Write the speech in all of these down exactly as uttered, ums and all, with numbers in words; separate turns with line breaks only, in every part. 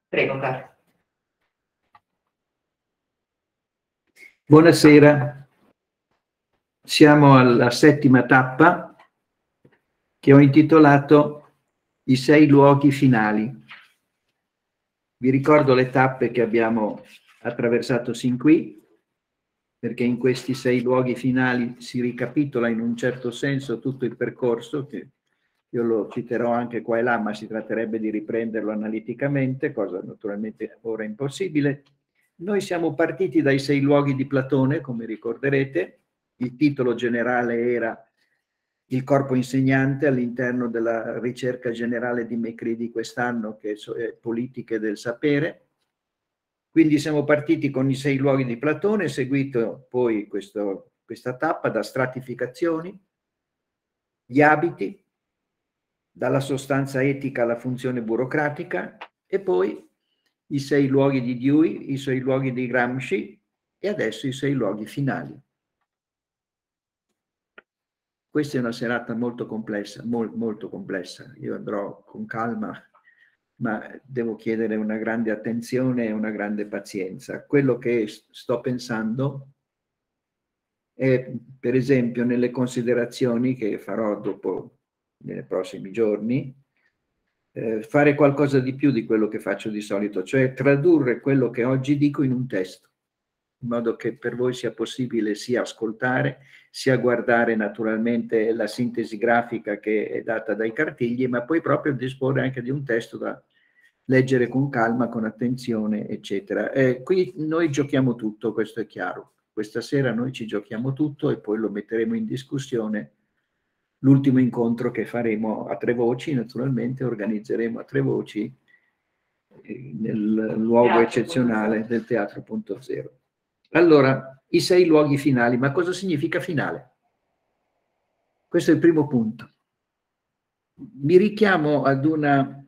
Prego, Carlo.
Buonasera, siamo alla settima tappa che ho intitolato I sei luoghi finali. Vi ricordo le tappe che abbiamo attraversato sin qui, perché in questi sei luoghi finali si ricapitola in un certo senso tutto il percorso, che io lo citerò anche qua e là, ma si tratterebbe di riprenderlo analiticamente, cosa naturalmente ora impossibile. Noi siamo partiti dai sei luoghi di Platone, come ricorderete. Il titolo generale era Il corpo insegnante all'interno della ricerca generale di Mecri di quest'anno, che è Politiche del sapere. Quindi siamo partiti con i sei luoghi di Platone, seguito poi questo, questa tappa da stratificazioni, gli abiti, dalla sostanza etica alla funzione burocratica, e poi i sei luoghi di Dewey, i sei luoghi di Gramsci e adesso i sei luoghi finali. Questa è una serata molto complessa, mol, molto complessa. Io andrò con calma, ma devo chiedere una grande attenzione e una grande pazienza. Quello che sto pensando è, per esempio, nelle considerazioni che farò dopo, nei prossimi giorni, eh, fare qualcosa di più di quello che faccio di solito, cioè tradurre quello che oggi dico in un testo, in modo che per voi sia possibile sia ascoltare, sia guardare naturalmente la sintesi grafica che è data dai cartigli, ma poi proprio disporre anche di un testo da leggere con calma, con attenzione, eccetera. Eh, qui noi giochiamo tutto, questo è chiaro. Questa sera noi ci giochiamo tutto e poi lo metteremo in discussione. L'ultimo incontro che faremo a tre voci, naturalmente organizzeremo a tre voci nel luogo eccezionale del Teatro Punto Zero. Allora, i sei luoghi finali, ma cosa significa finale? Questo è il primo punto. Mi richiamo ad una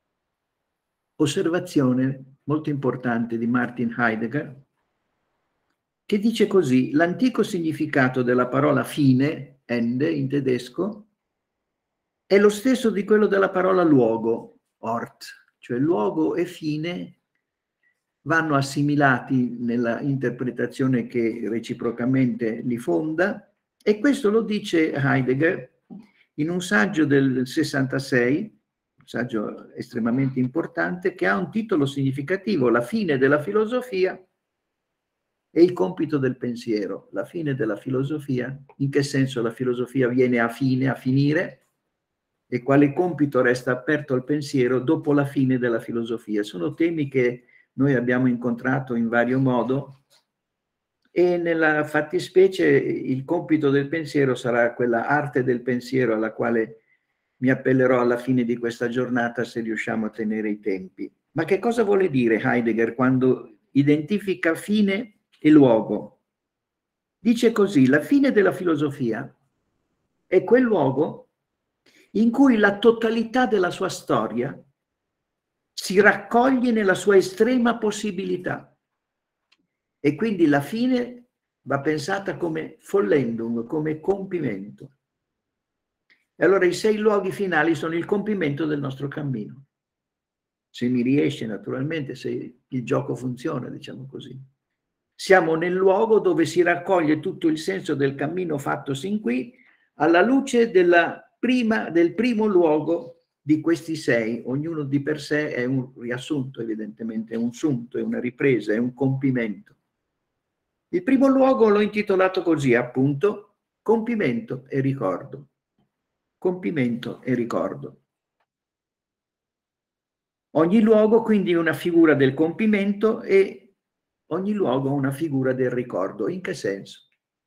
osservazione molto importante di Martin Heidegger, che dice così: l'antico significato della parola fine, Ende in tedesco, è lo stesso di quello della parola luogo, Ort, cioè luogo e fine vanno assimilati nella interpretazione che reciprocamente li fonda, e questo lo dice Heidegger in un saggio del sessantasei, un saggio estremamente importante, che ha un titolo significativo: La fine della filosofia e il compito del pensiero. La fine della filosofia, in che senso la filosofia viene a fine, a finire, e quale compito resta aperto al pensiero dopo la fine della filosofia. Sono temi che noi abbiamo incontrato in vario modo, e nella fattispecie il compito del pensiero sarà quella arte del pensiero alla quale mi appellerò alla fine di questa giornata, se riusciamo a tenere i tempi. Ma che cosa vuole dire Heidegger quando identifica fine e luogo? Dice così: la fine della filosofia è quel luogo in cui la totalità della sua storia si raccoglie nella sua estrema possibilità, e quindi la fine va pensata come Vollendung, come compimento. E allora i sei luoghi finali sono il compimento del nostro cammino, se mi riesce naturalmente, se il gioco funziona, diciamo così. Siamo nel luogo dove si raccoglie tutto il senso del cammino fatto sin qui, alla luce della prima, del primo luogo di questi sei. Ognuno di per sé è un riassunto, evidentemente, è un sunto, è una ripresa, è un compimento. Il primo luogo l'ho intitolato così, appunto: compimento e ricordo. Compimento e ricordo. Ogni luogo quindi è una figura del compimento e ogni luogo una figura del ricordo. In che senso?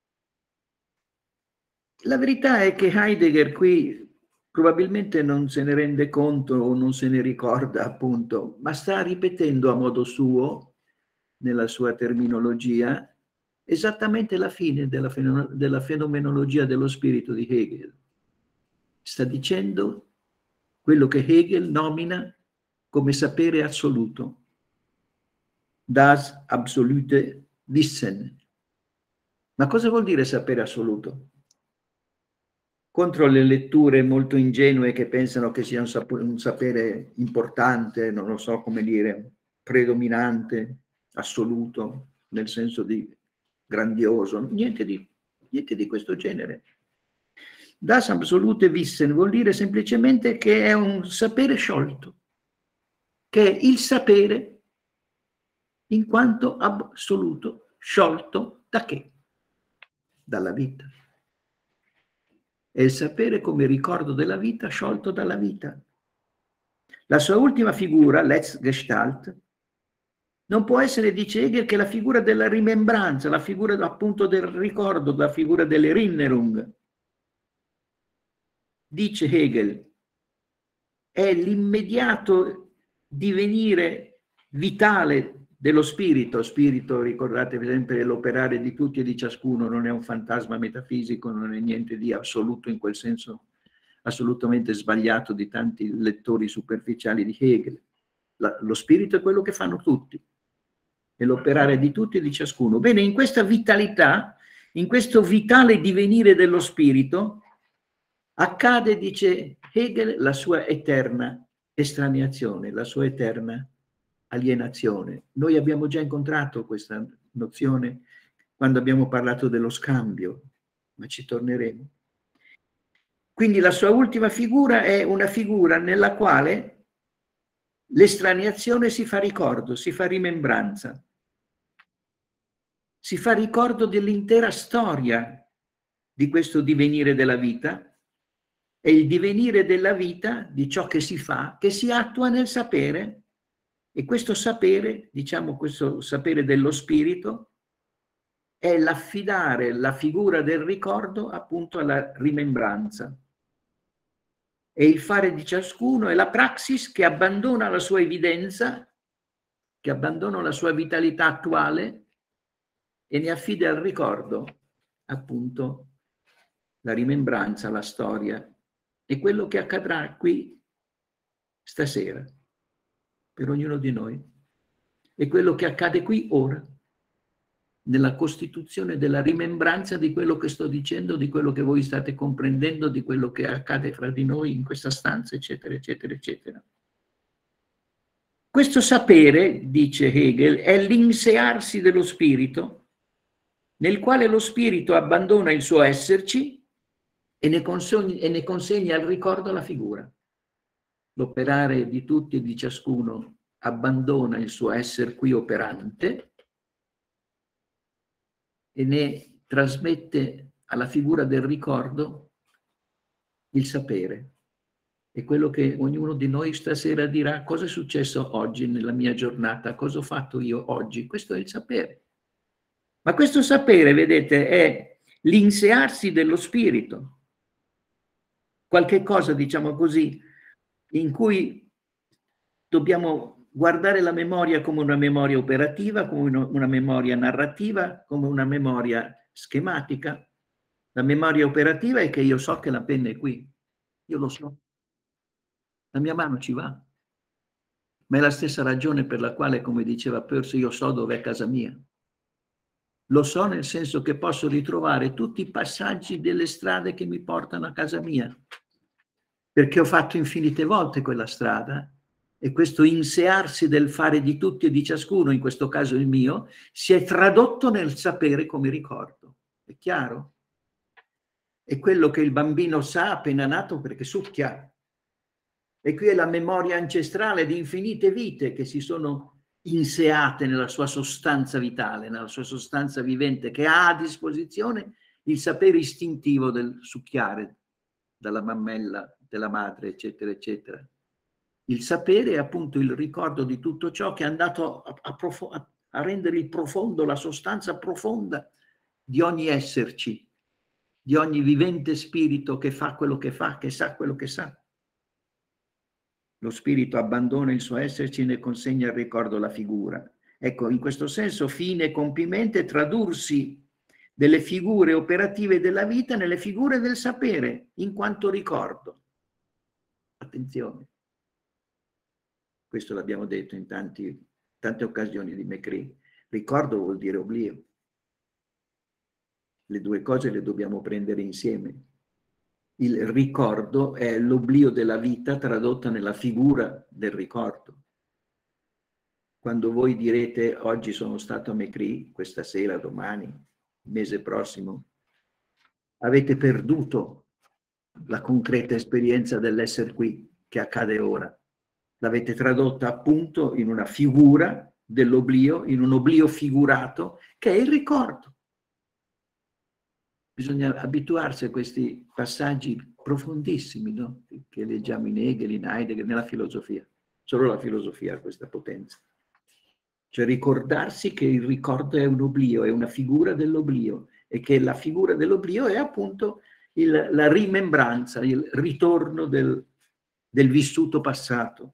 La verità è che Heidegger qui probabilmente non se ne rende conto o non se ne ricorda, appunto, ma sta ripetendo a modo suo, nella sua terminologia, esattamente la fine della, fenom- della fenomenologia dello spirito di Hegel. Sta dicendo quello che Hegel nomina come sapere assoluto, das absolute Wissen. Ma cosa vuol dire sapere assoluto? Contro le letture molto ingenue che pensano che sia un, sap- un sapere importante, non lo so come dire, predominante, assoluto, nel senso di grandioso, niente di, niente di questo genere. Das absolute Wissen vuol dire semplicemente che è un sapere sciolto, che è il sapere in quanto assoluto, sciolto da che? Dalla vita. È il sapere come ricordo della vita sciolto dalla vita. La sua ultima figura, Letztgestalt, non può essere, dice Hegel, che la figura della rimembranza, la figura appunto del ricordo, la figura dell'Erinnerung. Dice Hegel, è l'immediato divenire vitale dello spirito. Spirito, ricordatevi sempre, l'operare di tutti e di ciascuno, non è un fantasma metafisico, non è niente di assoluto in quel senso assolutamente sbagliato di tanti lettori superficiali di Hegel. La, lo spirito è quello che fanno tutti, è l'operare di tutti e di ciascuno. Bene, in questa vitalità, in questo vitale divenire dello spirito, accade, dice Hegel, la sua eterna estraneazione, la sua eterna alienazione. Noi abbiamo già incontrato questa nozione quando abbiamo parlato dello scambio, ma ci torneremo. Quindi la sua ultima figura è una figura nella quale l'estraneazione si fa ricordo, si fa rimembranza, si fa ricordo dell'intera storia di questo divenire della vita. È il divenire della vita, di ciò che si fa, che si attua nel sapere, e questo sapere, diciamo questo sapere dello spirito, è l'affidare la figura del ricordo appunto alla rimembranza. È il fare di ciascuno, è la praxis che abbandona la sua evidenza, che abbandona la sua vitalità attuale e ne affida al ricordo appunto la rimembranza, la storia. E quello che accadrà qui stasera, per ognuno di noi, è quello che accade qui ora, nella costituzione della rimembranza di quello che sto dicendo, di quello che voi state comprendendo, di quello che accade fra di noi in questa stanza, eccetera, eccetera, eccetera. Questo sapere, dice Hegel, è l'insearsi dello spirito, nel quale lo spirito abbandona il suo esserci e ne consegna, e ne consegna al ricordo la figura. L'operare di tutti e di ciascuno abbandona il suo essere qui operante e ne trasmette alla figura del ricordo il sapere. È quello che ognuno di noi stasera dirà: cosa è successo oggi nella mia giornata? Cosa ho fatto io oggi? Questo è il sapere. Ma questo sapere, vedete, è l'insearsi dello spirito. Qualche cosa, diciamo così, in cui dobbiamo guardare la memoria come una memoria operativa, come una memoria narrativa, come una memoria schematica. La memoria operativa è che io so che la penna è qui, io lo so, la mia mano ci va, ma è la stessa ragione per la quale, come diceva Peirce, io so dov'è casa mia. Lo so nel senso che posso ritrovare tutti i passaggi delle strade che mi portano a casa mia, perché ho fatto infinite volte quella strada, e questo insearsi del fare di tutti e di ciascuno, in questo caso il mio, si è tradotto nel sapere come ricordo. È chiaro? È quello che il bambino sa appena nato perché succhia. E qui è la memoria ancestrale di infinite vite che si sono inseate nella sua sostanza vitale, nella sua sostanza vivente, che ha a disposizione il sapere istintivo del succhiare dalla mammella della madre, eccetera, eccetera. Il sapere è appunto il ricordo di tutto ciò che è andato a, a, a rendere il profondo, la sostanza profonda di ogni esserci, di ogni vivente spirito che fa quello che fa, che sa quello che sa. Lo spirito abbandona il suo esserci e ne consegna al ricordo la figura. Ecco, in questo senso fine e compimento è tradursi delle figure operative della vita nelle figure del sapere, in quanto ricordo. Attenzione. Questo l'abbiamo detto in tanti, tante occasioni di Macri. Ricordo vuol dire oblio. Le due cose le dobbiamo prendere insieme. Il ricordo è l'oblio della vita tradotta nella figura del ricordo. quando voi direte oggi sono stato a Mecri, questa sera, domani, il mese prossimo, avete perduto la concreta esperienza dell'essere qui che accade ora. L'avete tradotta appunto in una figura dell'oblio, in un oblio figurato che è il ricordo. Bisogna abituarsi a questi passaggi profondissimi, no? Che leggiamo in Hegel, in Heidegger, nella filosofia. Solo la filosofia ha questa potenza. Cioè ricordarsi che il ricordo è un oblio, è una figura dell'oblio, e che la figura dell'oblio è appunto il, la rimembranza, il ritorno del, del vissuto passato.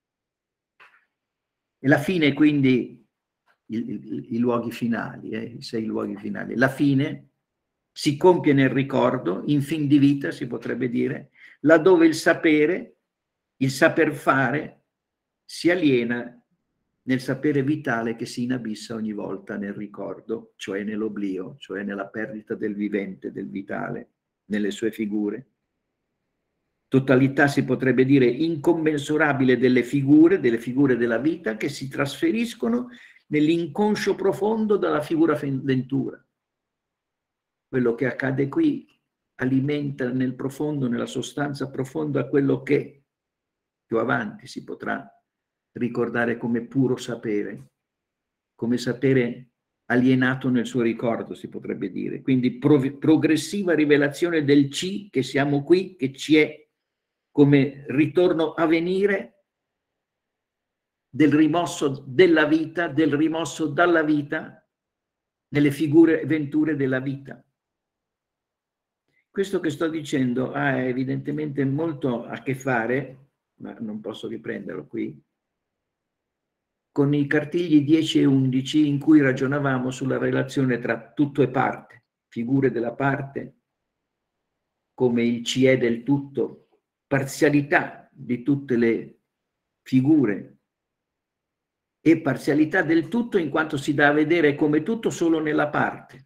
E la fine, quindi, i, i, i luoghi finali, eh, i sei luoghi finali. La fine si compie nel ricordo, in fin di vita si potrebbe dire, laddove il sapere, il saper fare, si aliena nel sapere vitale che si inabissa ogni volta nel ricordo, cioè nell'oblio, cioè nella perdita del vivente, del vitale, nelle sue figure. Totalità si potrebbe dire incommensurabile delle figure, delle figure della vita che si trasferiscono nell'inconscio profondo della figura ventura. Quello che accade qui alimenta nel profondo, nella sostanza profonda, quello che più avanti si potrà ricordare come puro sapere, come sapere alienato nel suo ricordo, si potrebbe dire. Quindi pro progressiva rivelazione del ci, che siamo qui, che ci è come ritorno a venire del rimosso della vita, del rimosso dalla vita, nelle figure e venture della vita. Questo che sto dicendo ha evidentemente molto a che fare, ma non posso riprenderlo qui, con i cartigli dieci e undici in cui ragionavamo sulla relazione tra tutto e parte, figure della parte, come il ci è del tutto, parzialità di tutte le figure e parzialità del tutto in quanto si dà a vedere come tutto solo nella parte,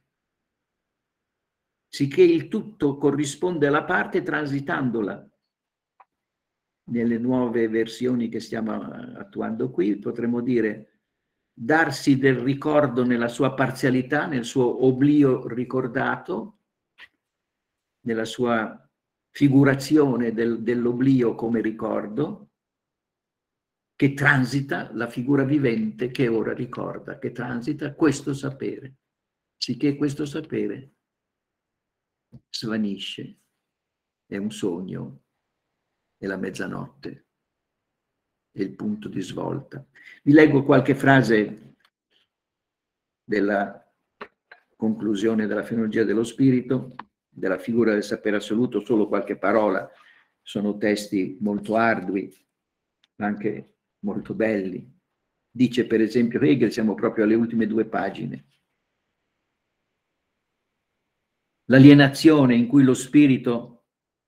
sicché il tutto corrisponde alla parte transitandola. Nelle nuove versioni che stiamo attuando qui potremmo dire darsi del ricordo nella sua parzialità, nel suo oblio ricordato, nella sua figurazione del, dell'oblio come ricordo, che transita la figura vivente che ora ricorda, che transita questo sapere, sicché questo sapere svanisce, è un sogno, è la mezzanotte, è il punto di svolta. Vi leggo qualche frase della conclusione della fenomenologia dello spirito, della figura del sapere assoluto, solo qualche parola, sono testi molto ardui, anche molto belli. Dice per esempio Hegel, siamo proprio alle ultime due pagine, l'alienazione in cui lo spirito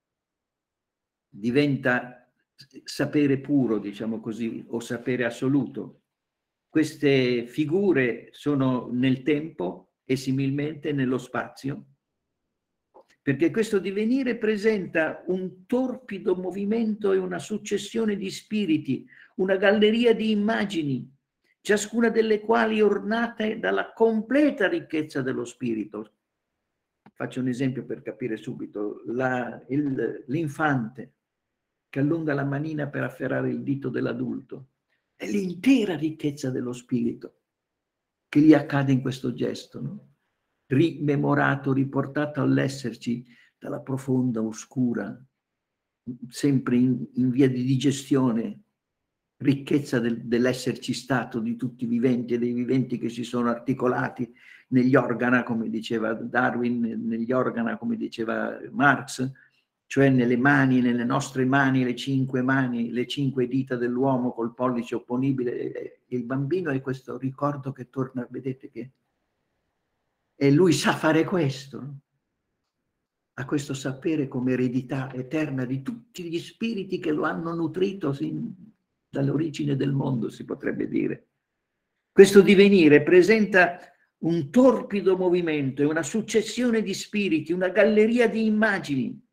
diventa sapere puro, diciamo così, o sapere assoluto. Queste figure sono nel tempo e similmente nello spazio, perché questo divenire presenta un torpido movimento e una successione di spiriti, una galleria di immagini, ciascuna delle quali ornate dalla completa ricchezza dello spirito. Faccio un esempio per capire subito. L'infante che allunga la manina per afferrare il dito dell'adulto, è l'intera ricchezza dello spirito che gli accade in questo gesto, no? Rimemorato, riportato all'esserci dalla profonda, oscura, sempre in, in via di digestione, ricchezza del, dell'esserci stato di tutti i viventi e dei viventi che si sono articolati negli organi, come diceva Darwin, negli organi, come diceva Marx, cioè nelle mani, nelle nostre mani, le cinque mani, le cinque dita dell'uomo col pollice opponibile. Il bambino è questo ricordo che torna, vedete che... E lui sa fare questo, ha questo sapere come eredità eterna di tutti gli spiriti che lo hanno nutrito sin dall'origine del mondo, si potrebbe dire. Questo divenire presenta un torpido movimento e una successione di spiriti, una galleria di immagini,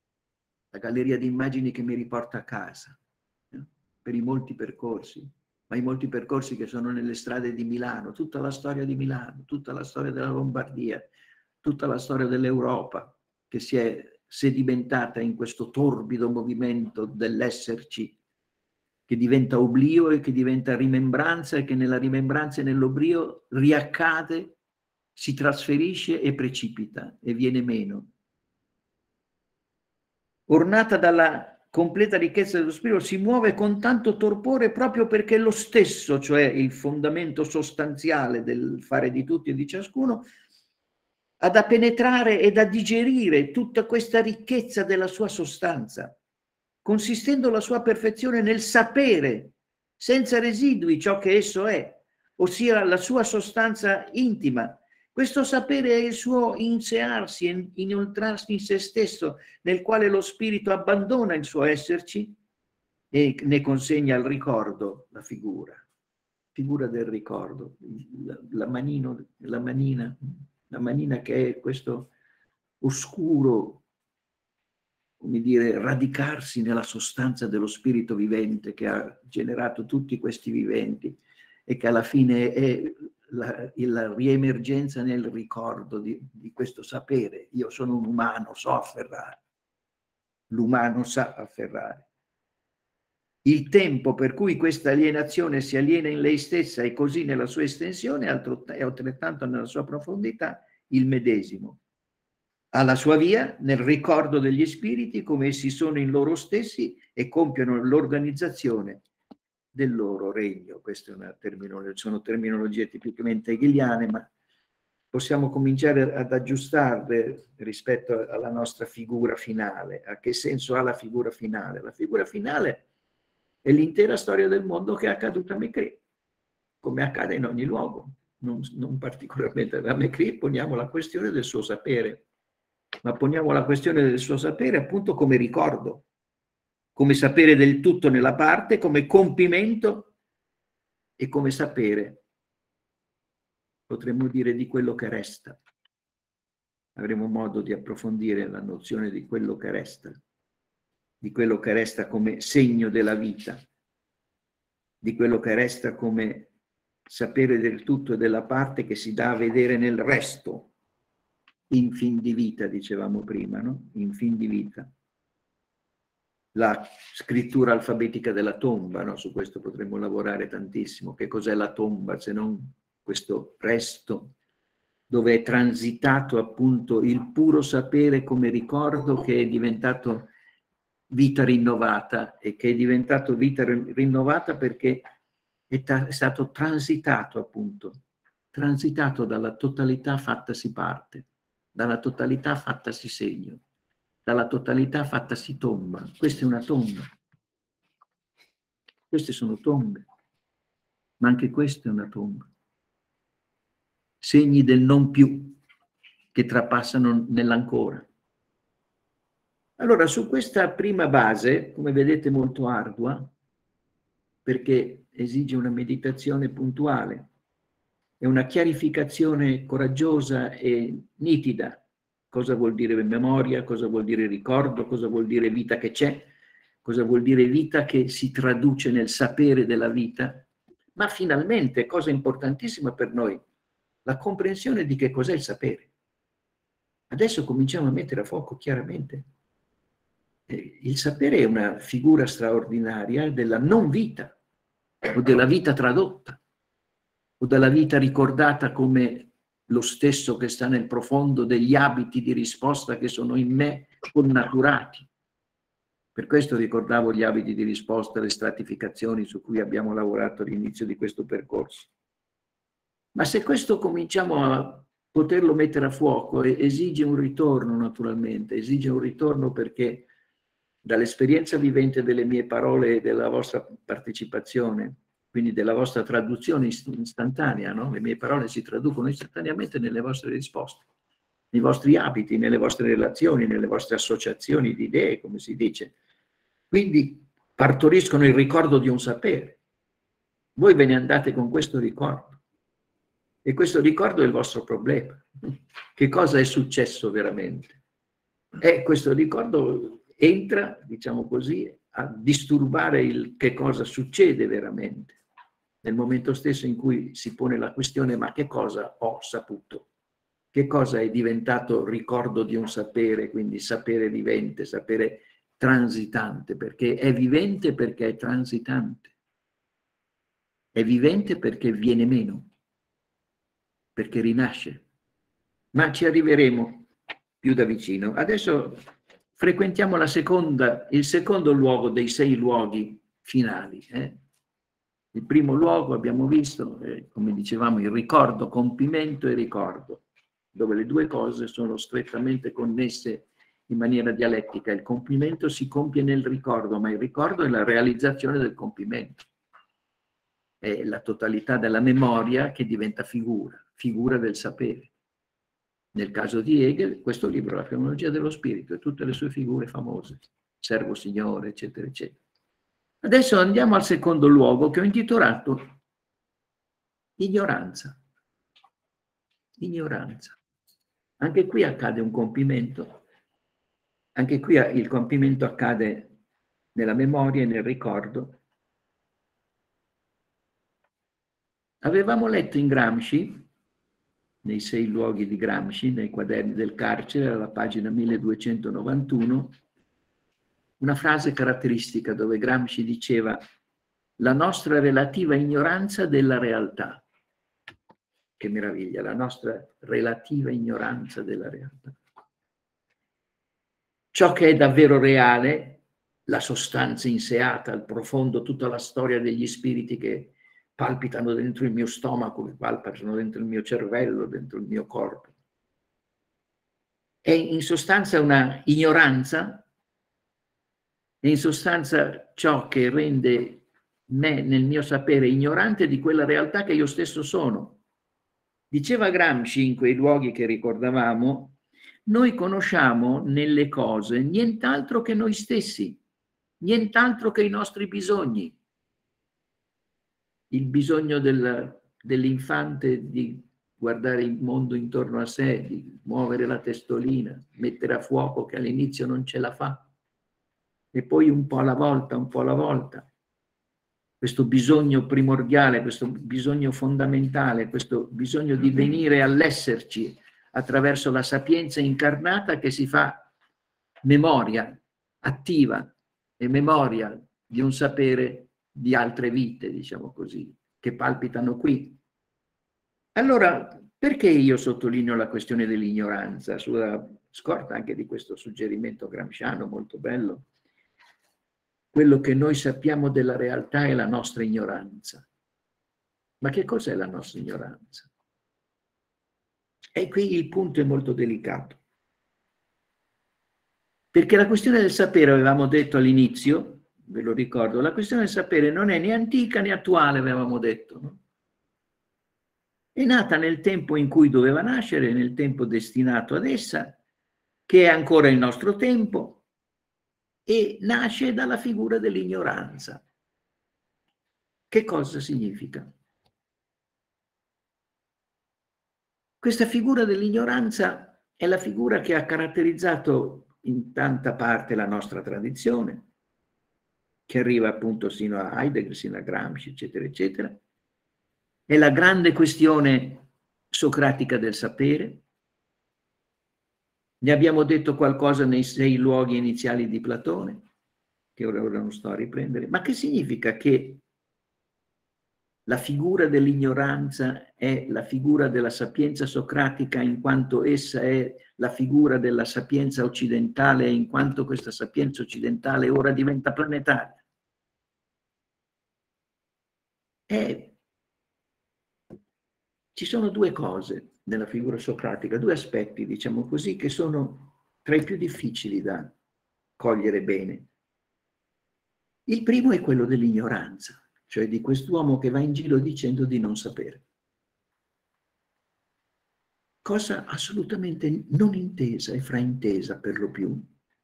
la galleria di immagini che mi riporta a casa, eh, per i molti percorsi, ai molti percorsi che sono nelle strade di Milano, tutta la storia di Milano, tutta la storia della Lombardia, tutta la storia dell'Europa che si è sedimentata in questo torbido movimento dell'esserci che diventa oblio e che diventa rimembranza e che nella rimembranza e nell'oblio riaccade, si trasferisce e precipita e viene meno. Ornata dalla completa ricchezza dello spirito, si muove con tanto torpore proprio perché lo stesso, cioè il fondamento sostanziale del fare di tutti e di ciascuno, ha da penetrare e da digerire tutta questa ricchezza della sua sostanza, consistendo la sua perfezione nel sapere, senza residui, ciò che esso è, ossia la sua sostanza intima. Questo sapere è il suo insearsi, inoltrarsi in se stesso, nel quale lo spirito abbandona il suo esserci e ne consegna al ricordo la figura, figura del ricordo, la, la, manino, la manina, la manina che è questo oscuro, come dire, radicarsi nella sostanza dello spirito vivente che ha generato tutti questi viventi e che alla fine è la, la riemergenza nel ricordo di, di questo sapere. Io sono un umano, so afferrare. L'umano sa afferrare. Il tempo per cui questa alienazione si aliena in lei stessa e così nella sua estensione è altrettanto nella sua profondità il medesimo. Ha la sua via nel ricordo degli spiriti come essi sono in loro stessi e compiono l'organizzazione del loro regno. Queste è una terminologia, sono terminologie tipicamente hegeliane, ma possiamo cominciare ad aggiustarle rispetto alla nostra figura finale. A che senso ha la figura finale? La figura finale è l'intera storia del mondo che è accaduta a Mecrè, come accade in ogni luogo, non, non particolarmente a Mecrè. Poniamo la questione del suo sapere, ma poniamo la questione del suo sapere appunto come ricordo, come sapere del tutto nella parte, come compimento e come sapere, potremmo dire, di quello che resta. Avremo modo di approfondire la nozione di quello che resta, di quello che resta come segno della vita, di quello che resta come sapere del tutto e della parte che si dà a vedere nel resto, in fin di vita, dicevamo prima, no? In fin di vita. La scrittura alfabetica della tomba, no? Su questo potremmo lavorare tantissimo. Che cos'è la tomba se non questo resto dove è transitato appunto il puro sapere come ricordo che è diventato vita rinnovata e che è diventato vita rinnovata perché è, è stato transitato appunto, transitato dalla totalità fattasi parte, dalla totalità fattasi segno, dalla totalità fattasi tomba. Questa è una tomba. Queste sono tombe, ma anche questa è una tomba. Segni del non più che trapassano nell'ancora. Allora, su questa prima base, come vedete molto ardua, perché esige una meditazione puntuale e una chiarificazione coraggiosa e nitida, cosa vuol dire memoria, cosa vuol dire ricordo, cosa vuol dire vita che c'è, cosa vuol dire vita che si traduce nel sapere della vita, ma finalmente, cosa importantissima per noi, la comprensione di che cos'è il sapere. Adesso cominciamo a mettere a fuoco chiaramente. Il sapere è una figura straordinaria della non vita, o della vita tradotta, o della vita ricordata come lo stesso che sta nel profondo degli abiti di risposta che sono in me connaturati. Per questo ricordavo gli abiti di risposta, le stratificazioni su cui abbiamo lavorato all'inizio di questo percorso. Ma se questo cominciamo a poterlo mettere a fuoco, esige un ritorno naturalmente, esige un ritorno perché dall'esperienza vivente delle mie parole e della vostra partecipazione, quindi della vostra traduzione istantanea, no? Le mie parole si traducono istantaneamente nelle vostre risposte, nei vostri abiti, nelle vostre relazioni, nelle vostre associazioni di idee, come si dice. Quindi partoriscono il ricordo di un sapere. Voi ve ne andate con questo ricordo. E questo ricordo è il vostro problema. Che cosa è successo veramente? E questo ricordo entra, diciamo così, a disturbare il che cosa succede veramente. nel momento stesso in cui si pone la questione: ma che cosa ho saputo? Che cosa è diventato ricordo di un sapere, quindi sapere vivente, sapere transitante, perché è vivente perché è transitante. È vivente perché viene meno, perché rinasce. Ma ci arriveremo più da vicino. Adesso frequentiamo la seconda, il secondo luogo dei sei luoghi finali. Eh? Il primo luogo abbiamo visto, eh, come dicevamo, il ricordo, compimento e ricordo, dove le due cose sono strettamente connesse in maniera dialettica. Il compimento si compie nel ricordo, ma il ricordo è la realizzazione del compimento. È la totalità della memoria che diventa figura, figura del sapere. Nel caso di Hegel, questo libro, La fenomenologia dello spirito, e tutte le sue figure famose, servo signore, eccetera, eccetera. Adesso andiamo al secondo luogo, che ho intitolato ignoranza. Ignoranza. Anche qui accade un compimento, anche qui il compimento accade nella memoria e nel ricordo. Avevamo letto in Gramsci, nei sei luoghi di Gramsci, nei quaderni del carcere, alla pagina milleduecentonovantuno, una frase caratteristica dove Gramsci diceva: la nostra relativa ignoranza della realtà. Che meraviglia, la nostra relativa ignoranza della realtà. Ciò che è davvero reale, la sostanza inseata, il profondo, tutta la storia degli spiriti che palpitano dentro il mio stomaco, che palpitano dentro il mio cervello, dentro il mio corpo. È in sostanza una ignoranza, è in sostanza ciò che rende me, nel mio sapere, ignorante di quella realtà che io stesso sono. Diceva Gramsci in quei luoghi che ricordavamo: noi conosciamo nelle cose nient'altro che noi stessi, nient'altro che i nostri bisogni. Il bisogno del, dell'infante di guardare il mondo intorno a sé, di muovere la testolina, mettere a fuoco, che all'inizio non ce la fa, e poi un po' alla volta, un po' alla volta. Questo bisogno primordiale, questo bisogno fondamentale, questo bisogno di venire all'esserci attraverso la sapienza incarnata che si fa memoria attiva e memoria di un sapere di altre vite, diciamo così, che palpitano qui. Allora, perché io sottolineo la questione dell'ignoranza, sulla scorta anche di questo suggerimento gramsciano molto bello? Quello che noi sappiamo della realtà è la nostra ignoranza. Ma che cos'è la nostra ignoranza? E qui il punto è molto delicato. Perché la questione del sapere, avevamo detto all'inizio, ve lo ricordo, la questione del sapere non è né antica né attuale, avevamo detto, no? È nata nel tempo in cui doveva nascere, nel tempo destinato ad essa, che è ancora il nostro tempo, e nasce dalla figura dell'ignoranza. Che cosa significa? Questa figura dell'ignoranza è la figura che ha caratterizzato in tanta parte la nostra tradizione, che arriva appunto sino a Heidegger, sino a Gramsci, eccetera, eccetera. È la grande questione socratica del sapere. Ne abbiamo detto qualcosa nei sei luoghi iniziali di Platone, che ora, ora non sto a riprendere. Ma che significa che la figura dell'ignoranza è la figura della sapienza socratica, in quanto essa è la figura della sapienza occidentale, in quanto questa sapienza occidentale ora diventa planetaria? E ci sono due cose nella figura socratica, due aspetti, diciamo così, che sono tra i più difficili da cogliere bene. Il primo è quello dell'ignoranza, cioè di quest'uomo che va in giro dicendo di non sapere. Cosa assolutamente non intesa e fraintesa per lo più.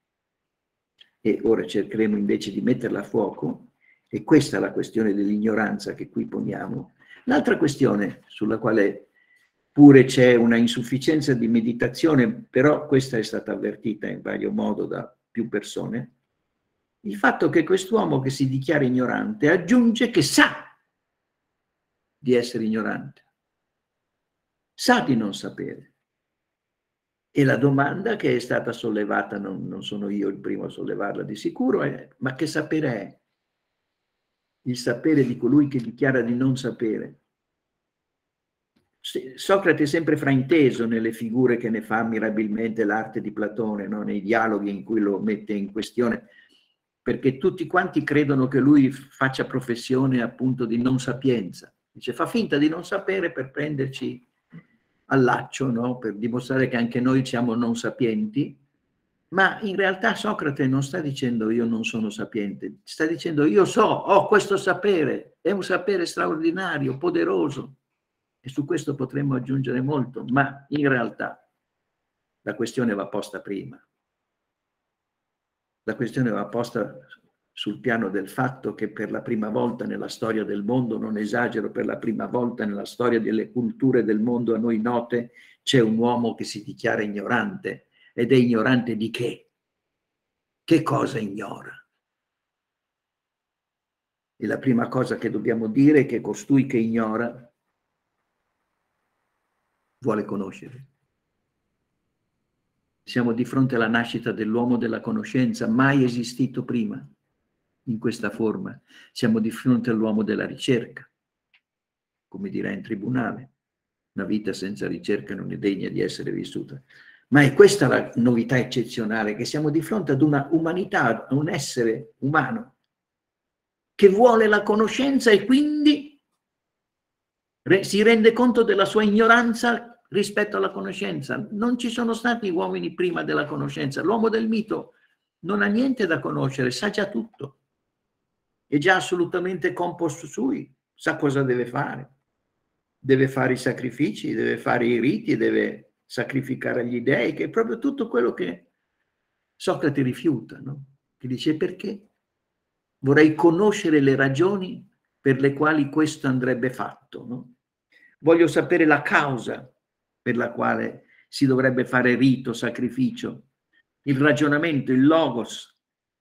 E ora cercheremo invece di metterla a fuoco, e questa è la questione dell'ignoranza che qui poniamo. L'altra questione sulla quale pure c'è una insufficienza di meditazione, però questa è stata avvertita in vario modo da più persone, il fatto che quest'uomo che si dichiara ignorante aggiunge che sa di essere ignorante, sa di non sapere. E la domanda che è stata sollevata, non, non sono io il primo a sollevarla di sicuro, è: ma che sapere è? Il sapere di colui che dichiara di non sapere. Socrate è sempre frainteso nelle figure che ne fa mirabilmente l'arte di Platone, no? Nei dialoghi in cui lo mette in questione, perché tutti quanti credono che lui faccia professione appunto di non sapienza. Dice, fa finta di non sapere per prenderci al laccio, no? Per dimostrare che anche noi siamo non sapienti, ma in realtà Socrate non sta dicendo io non sono sapiente, sta dicendo io so, ho questo sapere, è un sapere straordinario, poderoso, e su questo potremmo aggiungere molto, ma in realtà la questione va posta prima. La questione va posta sul piano del fatto che per la prima volta nella storia del mondo, non esagero, per la prima volta nella storia delle culture del mondo a noi note, c'è un uomo che si dichiara ignorante. Ed è ignorante di che? Che cosa ignora? E la prima cosa che dobbiamo dire è che costui che ignora vuole conoscere. Siamo di fronte alla nascita dell'uomo della conoscenza, mai esistito prima in questa forma. Siamo di fronte all'uomo della ricerca, come dirà in tribunale. Una vita senza ricerca non è degna di essere vissuta. Ma è questa la novità eccezionale, che siamo di fronte ad una umanità, a un essere umano che vuole la conoscenza e quindi si rende conto della sua ignoranza rispetto alla conoscenza. Non ci sono stati uomini prima della conoscenza. L'uomo del mito non ha niente da conoscere, sa già tutto. È già assolutamente composto sui, sa cosa deve fare. Deve fare i sacrifici, deve fare i riti, deve sacrificare agli dei, che è proprio tutto quello che Socrate rifiuta, no? Che dice perché? Vorrei conoscere le ragioni per le quali questo andrebbe fatto, no? Voglio sapere la causa per la quale si dovrebbe fare rito, sacrificio, il ragionamento, il logos,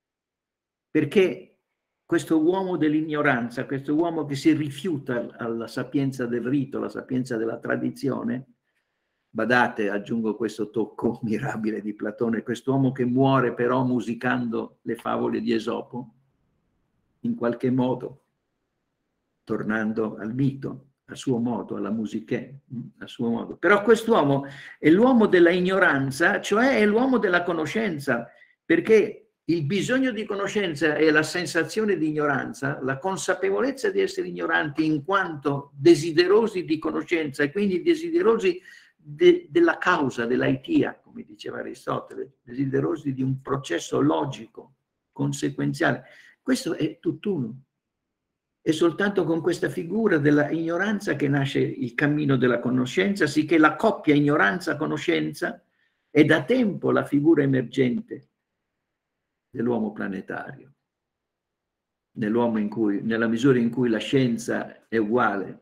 perché questo uomo dell'ignoranza, questo uomo che si rifiuta alla sapienza del rito, alla sapienza della tradizione, badate, aggiungo questo tocco mirabile di Platone, quest'uomo che muore però musicando le favole di Esopo, in qualche modo, tornando al mito, a suo modo, alla musiche, a suo modo. Però quest'uomo è l'uomo della ignoranza, cioè è l'uomo della conoscenza, perché il bisogno di conoscenza e la sensazione di ignoranza, la consapevolezza di essere ignoranti in quanto desiderosi di conoscenza e quindi desiderosi de, della causa, dell'aitia, come diceva Aristotele, desiderosi di un processo logico, conseguenziale. Questo è tutt'uno. È soltanto con questa figura della ignoranza che nasce il cammino della conoscenza, sicché la coppia ignoranza-conoscenza è da tempo la figura emergente dell'uomo planetario, nell'uomo in cui, nella misura in cui la scienza è uguale,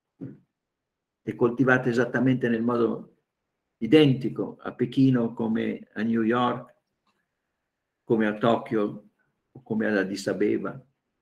è coltivata esattamente nel modo identico a Pechino come a New York, come a Tokyo o come ad Addis Abeba.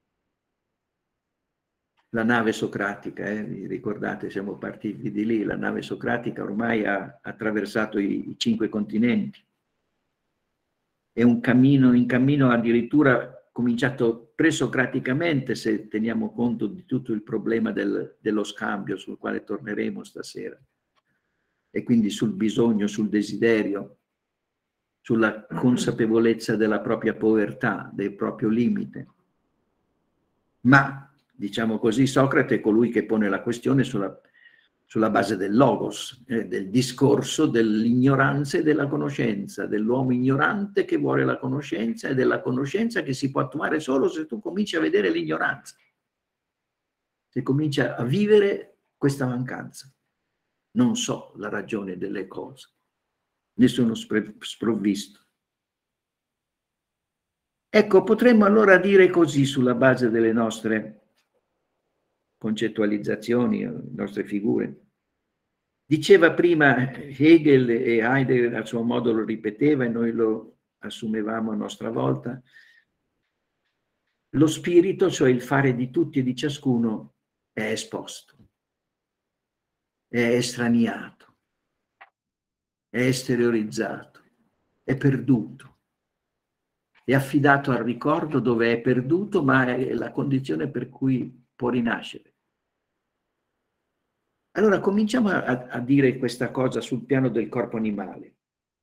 La nave socratica, eh, vi ricordate, siamo partiti di lì, la nave socratica ormai ha attraversato i, i cinque continenti. È un cammino, in cammino addirittura cominciato presocraticamente, se teniamo conto di tutto il problema del, dello scambio, sul quale torneremo stasera. E quindi sul bisogno, sul desiderio, sulla consapevolezza della propria povertà, del proprio limite. Ma diciamo così, Socrate è colui che pone la questione sulla, sulla base del logos, eh, del discorso dell'ignoranza e della conoscenza, dell'uomo ignorante che vuole la conoscenza e della conoscenza che si può attuare solo se tu cominci a vedere l'ignoranza, se cominci a vivere questa mancanza. Non so la ragione delle cose, ne sono sprovvisto. Ecco, potremmo allora dire così sulla base delle nostre concettualizzazioni, le nostre figure. Diceva prima Hegel, e Heidegger a suo modo lo ripeteva e noi lo assumevamo a nostra volta, lo spirito, cioè il fare di tutti e di ciascuno, è esposto. è estraniato, è esteriorizzato, è perduto, è affidato al ricordo dove è perduto, ma è la condizione per cui può rinascere. Allora cominciamo a, a dire questa cosa sul piano del corpo animale.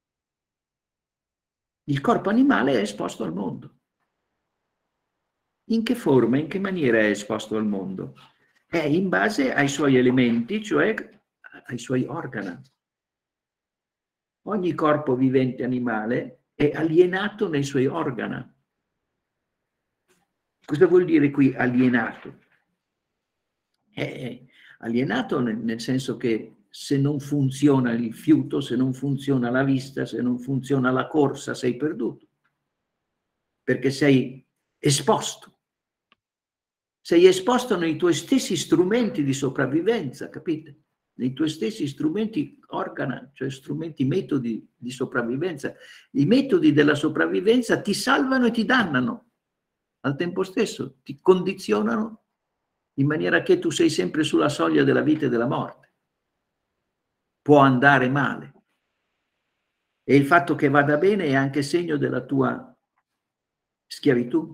Il corpo animale è esposto al mondo. In che forma, in che maniera è esposto al mondo? È in base ai suoi elementi, cioè ai suoi organi. Ogni corpo vivente animale è alienato nei suoi organi. Cosa vuol dire qui alienato? È alienato nel, nel senso che se non funziona il fiuto, se non funziona la vista, se non funziona la corsa, sei perduto. Perché sei esposto. Sei esposto nei tuoi stessi strumenti di sopravvivenza, capite? Nei tuoi stessi strumenti organa, cioè strumenti, metodi di sopravvivenza. I metodi della sopravvivenza ti salvano e ti dannano al tempo stesso, ti condizionano in maniera che tu sei sempre sulla soglia della vita e della morte. Può andare male. E il fatto che vada bene è anche segno della tua schiavitù.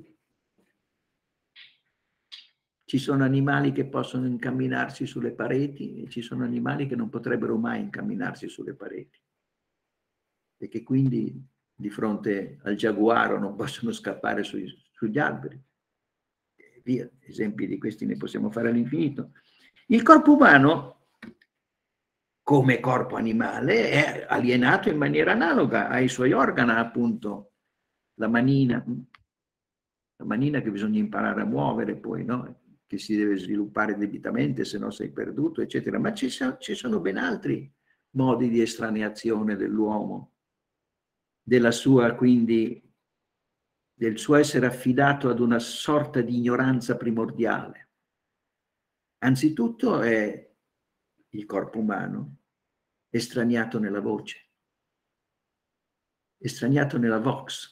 Ci sono animali che possono incamminarsi sulle pareti e ci sono animali che non potrebbero mai incamminarsi sulle pareti e che quindi di fronte al giaguaro non possono scappare sui, sugli alberi. E via, esempi di questi ne possiamo fare all'infinito. Il corpo umano, come corpo animale, è alienato in maniera analoga ai suoi organi, appunto, la manina, la manina che bisogna imparare a muovere poi, no? Che si deve sviluppare debitamente, se no sei perduto, eccetera. Ma ci sono, ci sono ben altri modi di estraneazione dell'uomo, della sua, quindi, del suo essere affidato ad una sorta di ignoranza primordiale. Anzitutto è il corpo umano estraniato nella voce, estraniato nella vox.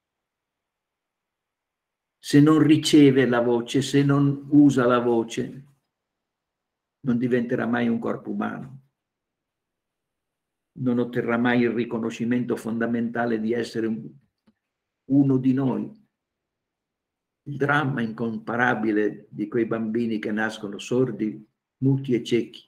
Se non riceve la voce, se non usa la voce, non diventerà mai un corpo umano. Non otterrà mai il riconoscimento fondamentale di essere un, uno di noi. Il dramma incomparabile di quei bambini che nascono sordi, muti e ciechi,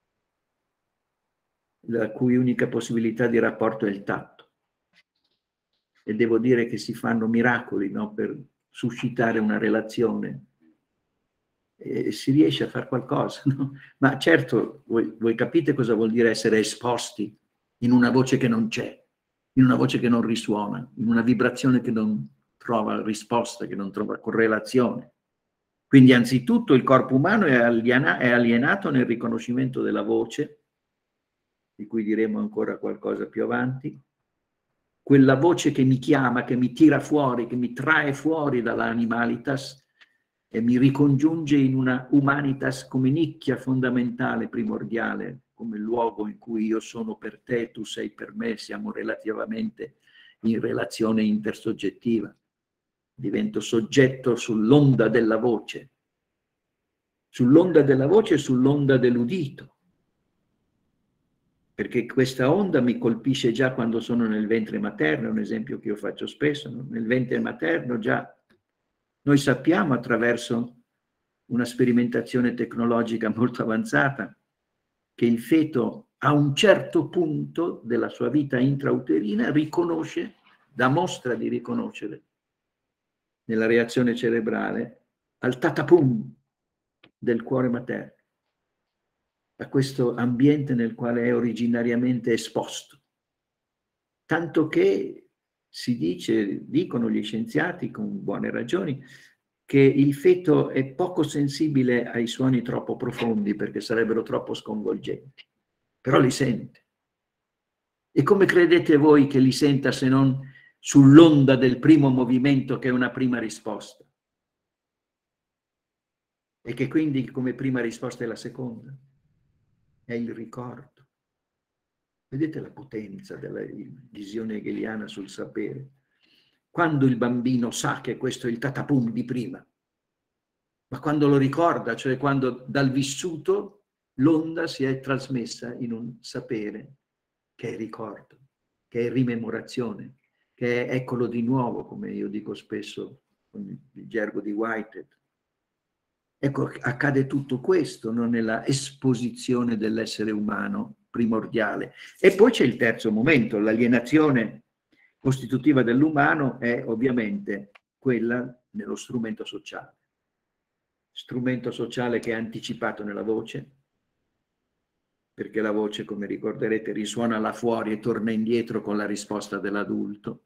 la cui unica possibilità di rapporto è il tatto. E devo dire che si fanno miracoli, no, per suscitare una relazione. E si riesce a fare qualcosa, no? Ma certo, voi, voi capite cosa vuol dire essere esposti in una voce che non c'è, in una voce che non risuona, in una vibrazione che non trova risposta, che non trova correlazione. Quindi anzitutto il corpo umano è, aliena, è alienato nel riconoscimento della voce, di cui diremo ancora qualcosa più avanti, quella voce che mi chiama, che mi tira fuori, che mi trae fuori dall'animalitas e mi ricongiunge in una humanitas come nicchia fondamentale, primordiale, come luogo in cui io sono per te, tu sei per me, siamo relativamente in relazione intersoggettiva. Divento soggetto sull'onda della voce, sull'onda della voce e sull'onda dell'udito, perché questa onda mi colpisce già quando sono nel ventre materno, è un esempio che io faccio spesso, no? Nel ventre materno già noi sappiamo attraverso una sperimentazione tecnologica molto avanzata che il feto a un certo punto della sua vita intrauterina riconosce, dà mostra di riconoscere nella reazione cerebrale al tatapum del cuore materno, a questo ambiente nel quale è originariamente esposto. Tanto che si dice, dicono gli scienziati con buone ragioni, che il feto è poco sensibile ai suoni troppo profondi perché sarebbero troppo sconvolgenti, però li sente. E come credete voi che li senta se non sull'onda del primo movimento che è una prima risposta? E che quindi come prima risposta è la seconda? È il ricordo. Vedete la potenza della visione hegeliana sul sapere? Quando il bambino sa che questo è il tatapum di prima, ma quando lo ricorda, cioè quando dal vissuto l'onda si è trasmessa in un sapere che è ricordo, che è rimemorazione, che è eccolo di nuovo, come io dico spesso con il gergo di Whitehead. Ecco, accade tutto questo, non nella esposizione dell'essere umano primordiale. E poi c'è il terzo momento, l'alienazione costitutiva dell'umano è ovviamente quella nello strumento sociale. Strumento sociale che è anticipato nella voce, perché la voce, come ricorderete, risuona là fuori e torna indietro con la risposta dell'adulto,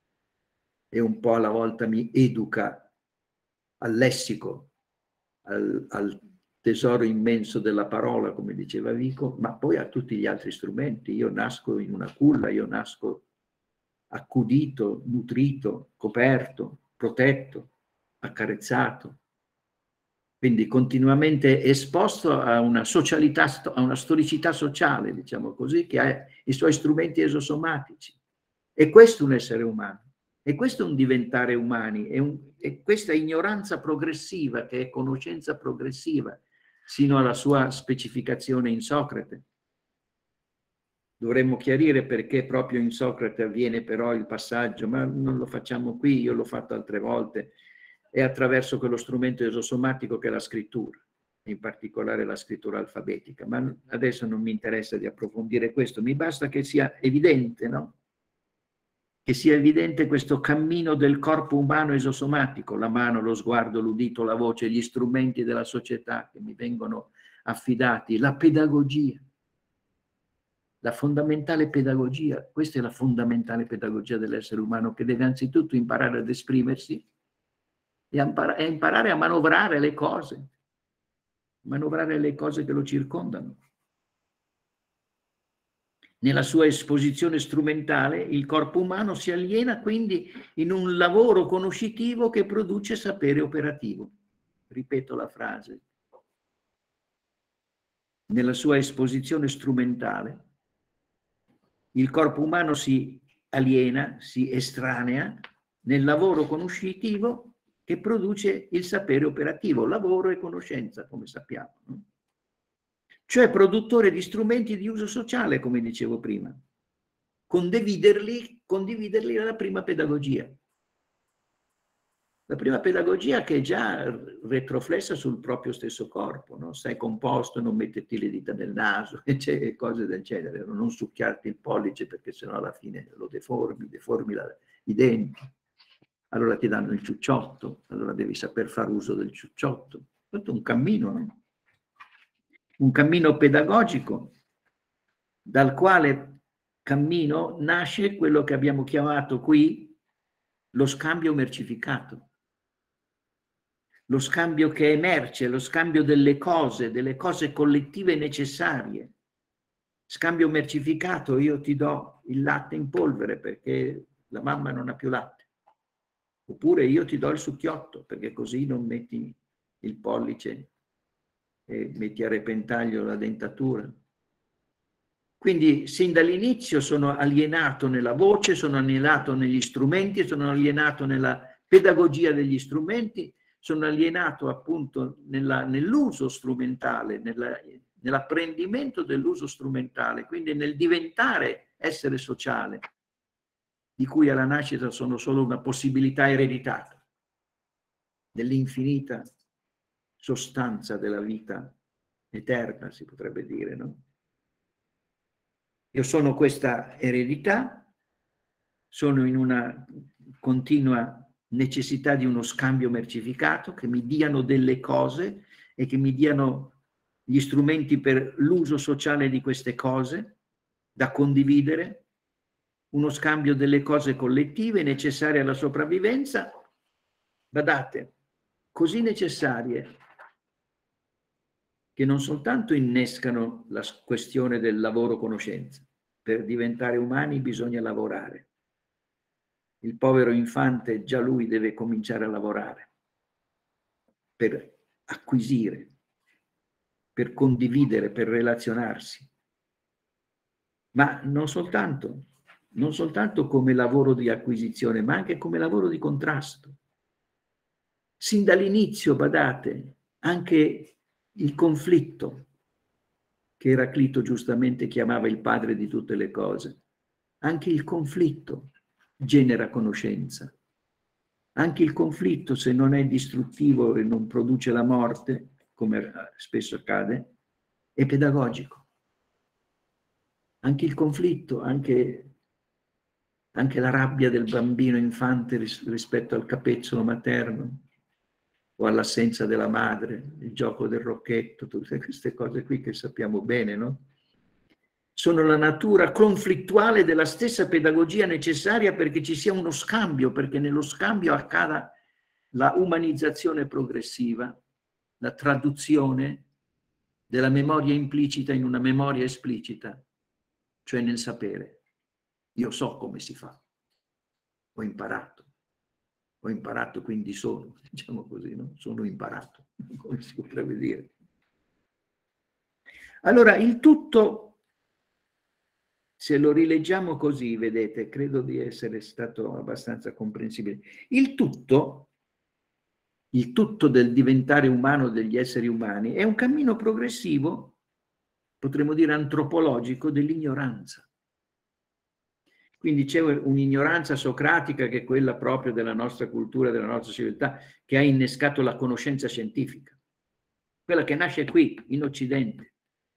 e un po' alla volta mi educa al lessico, al, al tesoro immenso della parola, come diceva Vico, ma poi a tutti gli altri strumenti. Io nasco in una culla, io nasco accudito, nutrito, coperto, protetto, accarezzato, quindi continuamente esposto a una socialità, a una storicità sociale, diciamo così, che ha i suoi strumenti esosomatici. E questo è un essere umano, e questo è un diventare umani, è, un, è questa ignoranza progressiva, che è conoscenza progressiva, sino alla sua specificazione in Socrate. Dovremmo chiarire perché proprio in Socrate avviene però il passaggio, ma non lo facciamo qui, io l'ho fatto altre volte, è attraverso quello strumento esosomatico che è la scrittura, in particolare la scrittura alfabetica, ma adesso non mi interessa di approfondire questo, mi basta che sia evidente, no? Che sia evidente questo cammino del corpo umano esosomatico, la mano, lo sguardo, l'udito, la voce, gli strumenti della società che mi vengono affidati, la pedagogia, la fondamentale pedagogia, questa è la fondamentale pedagogia dell'essere umano, che deve anzitutto imparare ad esprimersi e a imparare a manovrare le cose, manovrare le cose che lo circondano. Nella sua esposizione strumentale, il corpo umano si aliena quindi in un lavoro conoscitivo che produce sapere operativo. Ripeto la frase. Nella sua esposizione strumentale, il corpo umano si aliena, si estranea nel lavoro conoscitivo che produce il sapere operativo, lavoro e conoscenza, come sappiamo, no? Cioè produttore di strumenti di uso sociale, come dicevo prima. Condividerli, condividerli è la prima pedagogia. La prima pedagogia che è già retroflessa sul proprio stesso corpo, no? Stai composto, non metterti le dita nel naso, e cose del genere, non succhiarti il pollice perché sennò alla fine lo deformi, deformi la, i denti. Allora ti danno il ciucciotto, allora devi saper fare uso del ciucciotto. Tutto un cammino, no? Un cammino pedagogico dal quale cammino nasce quello che abbiamo chiamato qui lo scambio mercificato. Lo scambio che emerge, lo scambio delle cose, delle cose collettive necessarie. Scambio mercificato, io ti do il latte in polvere perché la mamma non ha più latte. Oppure io ti do il succhiotto perché così non metti il pollice e metti a repentaglio la dentatura. Quindi sin dall'inizio sono alienato nella voce, sono alienato negli strumenti, sono alienato nella pedagogia degli strumenti, sono alienato appunto nell'uso strumentale, nella, nell'apprendimento dell'uso strumentale, quindi nel diventare essere sociale, di cui alla nascita sono solo una possibilità ereditata, dell'infinita sostanza della vita eterna, si potrebbe dire, no? Io sono questa eredità, sono in una continua necessità di uno scambio mercificato, che mi diano delle cose e che mi diano gli strumenti per l'uso sociale di queste cose da condividere, uno scambio delle cose collettive necessarie alla sopravvivenza, badate, così necessarie che non soltanto innescano la questione del lavoro-conoscenza. Per diventare umani bisogna lavorare. Il povero infante già lui deve cominciare a lavorare per acquisire, per condividere, per relazionarsi. Ma non soltanto, non soltanto come lavoro di acquisizione, ma anche come lavoro di contrasto. Sin dall'inizio, badate, anche il conflitto che Eraclito giustamente chiamava il padre di tutte le cose. Anche il conflitto genera conoscenza. Anche il conflitto, se non è distruttivo e non produce la morte, come spesso accade, è pedagogico. Anche il conflitto, anche, anche la rabbia del bambino infante ris- rispetto al capezzolo materno o all'assenza della madre, il gioco del rocchetto, tutte queste cose qui che sappiamo bene, no? Sono la natura conflittuale della stessa pedagogia necessaria perché ci sia uno scambio, perché nello scambio accada la umanizzazione progressiva, la traduzione della memoria implicita in una memoria esplicita, cioè nel sapere. Io so come si fa, ho imparato, ho imparato quindi sono, diciamo così, no? Sono imparato, come si potrebbe dire. Allora, il tutto, se lo rileggiamo così, vedete, credo di essere stato abbastanza comprensibile. Il tutto, il tutto del diventare umano degli esseri umani, è un cammino progressivo, potremmo dire antropologico, dell'ignoranza. Quindi c'è un'ignoranza socratica che è quella proprio della nostra cultura, della nostra civiltà, che ha innescato la conoscenza scientifica, quella che nasce qui, in Occidente.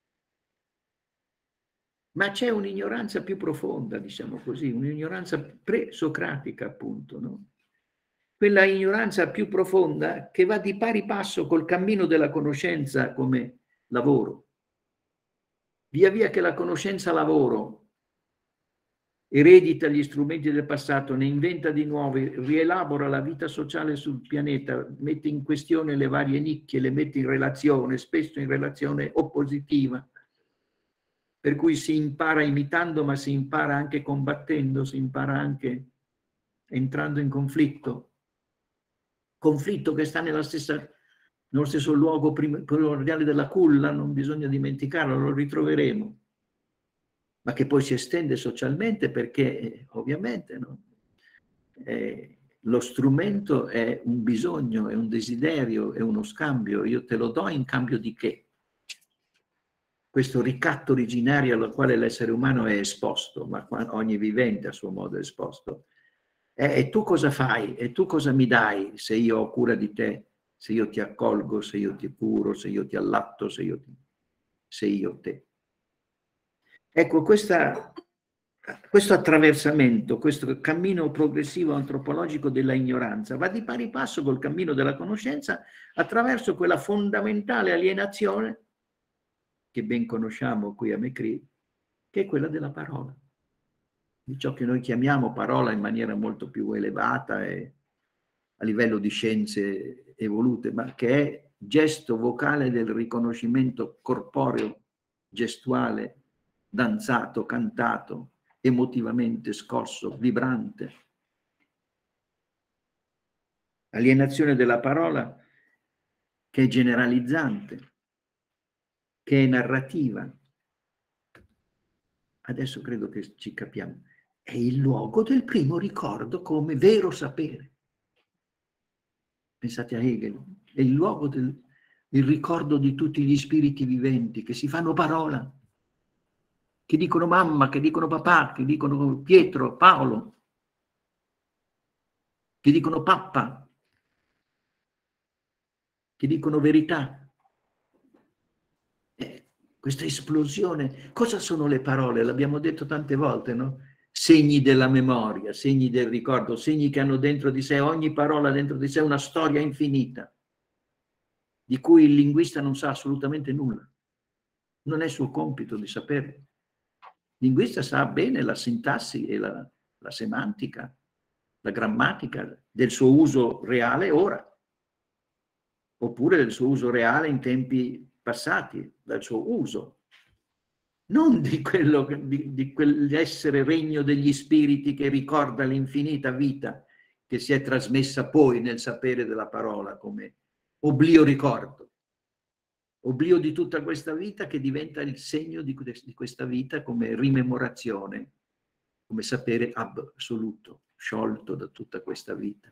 Ma c'è un'ignoranza più profonda, diciamo così, un'ignoranza pre-socratica, appunto, no? Quella ignoranza più profonda che va di pari passo col cammino della conoscenza come lavoro. Via via che la conoscenza lavoro eredita gli strumenti del passato, ne inventa di nuovi, rielabora la vita sociale sul pianeta, mette in questione le varie nicchie, le mette in relazione, spesso in relazione oppositiva, per cui si impara imitando, ma si impara anche combattendo, si impara anche entrando in conflitto. Conflitto che sta nella stessa, nello stesso luogo primordiale della culla, non bisogna dimenticarlo, lo ritroveremo, ma che poi si estende socialmente perché ovviamente, no? Eh, lo strumento è un bisogno, è un desiderio, è uno scambio. Io te lo do in cambio di che? Questo ricatto originario al quale l'essere umano è esposto, ma ogni vivente a suo modo è esposto. E, e tu cosa fai? E tu cosa mi dai se io ho cura di te? Se io ti accolgo, se io ti curo, se io ti allatto, se io, ti, se io te. Ecco, questa, questo attraversamento, questo cammino progressivo antropologico della ignoranza va di pari passo col cammino della conoscenza attraverso quella fondamentale alienazione che ben conosciamo qui a Mecri, che è quella della parola, di ciò che noi chiamiamo parola in maniera molto più elevata e a livello di scienze evolute, ma che è gesto vocale del riconoscimento corporeo, gestuale, danzato, cantato, emotivamente scosso, vibrante. Alienazione della parola che è generalizzante, che è narrativa. Adesso credo che ci capiamo. È il luogo del primo ricordo come vero sapere. Pensate a Hegel, è il luogo del il ricordo di tutti gli spiriti viventi che si fanno parola, che dicono mamma, che dicono papà, che dicono Pietro, Paolo, che dicono pappa, che dicono verità. Eh, questa esplosione, cosa sono le parole? L'abbiamo detto tante volte, no? Segni della memoria, segni del ricordo, segni che hanno dentro di sé, ogni parola dentro di sé una storia infinita, di cui il linguista non sa assolutamente nulla. Non è suo compito di sapere. Il linguista sa bene la sintassi e la, la semantica, la grammatica del suo uso reale ora, oppure del suo uso reale in tempi passati, dal suo uso, non di quello, di, di quell'essere regno degli spiriti che ricorda l'infinita vita che si è trasmessa poi nel sapere della parola come oblio ricordo. Oblio di tutta questa vita che diventa il segno di, di questa vita come rimemorazione, come sapere assoluto, sciolto da tutta questa vita.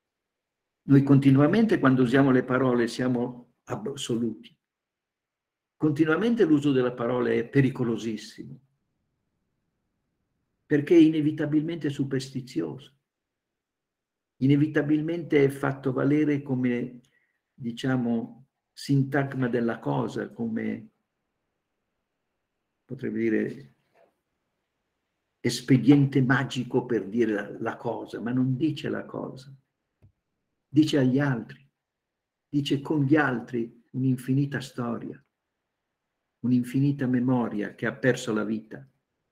Noi continuamente quando usiamo le parole siamo assoluti. continuamente l'uso della parola è pericolosissimo, perché è inevitabilmente superstizioso, inevitabilmente è fatto valere come, diciamo, sintagma della cosa, come, potremmo dire, espediente magico per dire la, la cosa, ma non dice la cosa, dice agli altri, dice con gli altri un'infinita storia, un'infinita memoria che ha perso la vita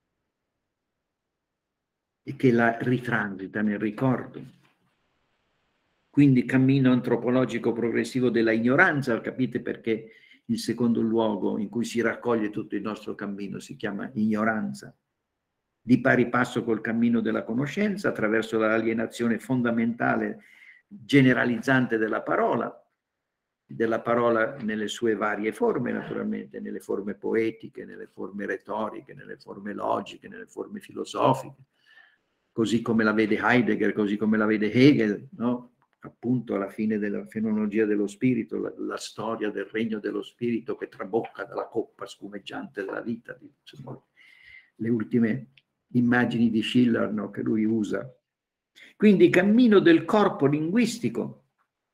e che la ritransita nel ricordo. Quindi cammino antropologico progressivo della ignoranza, capite perché il secondo luogo in cui si raccoglie tutto il nostro cammino si chiama ignoranza, di pari passo col cammino della conoscenza attraverso l'alienazione fondamentale generalizzante della parola, della parola nelle sue varie forme naturalmente, nelle forme poetiche, nelle forme retoriche, nelle forme logiche, nelle forme filosofiche, così come la vede Heidegger, così come la vede Hegel, no? Appunto alla fine della fenomenologia dello spirito, la, la storia del regno dello spirito che trabocca dalla coppa spumeggiante della vita, insomma, le ultime immagini di Schiller, no, che lui usa. Quindi cammino del corpo linguistico.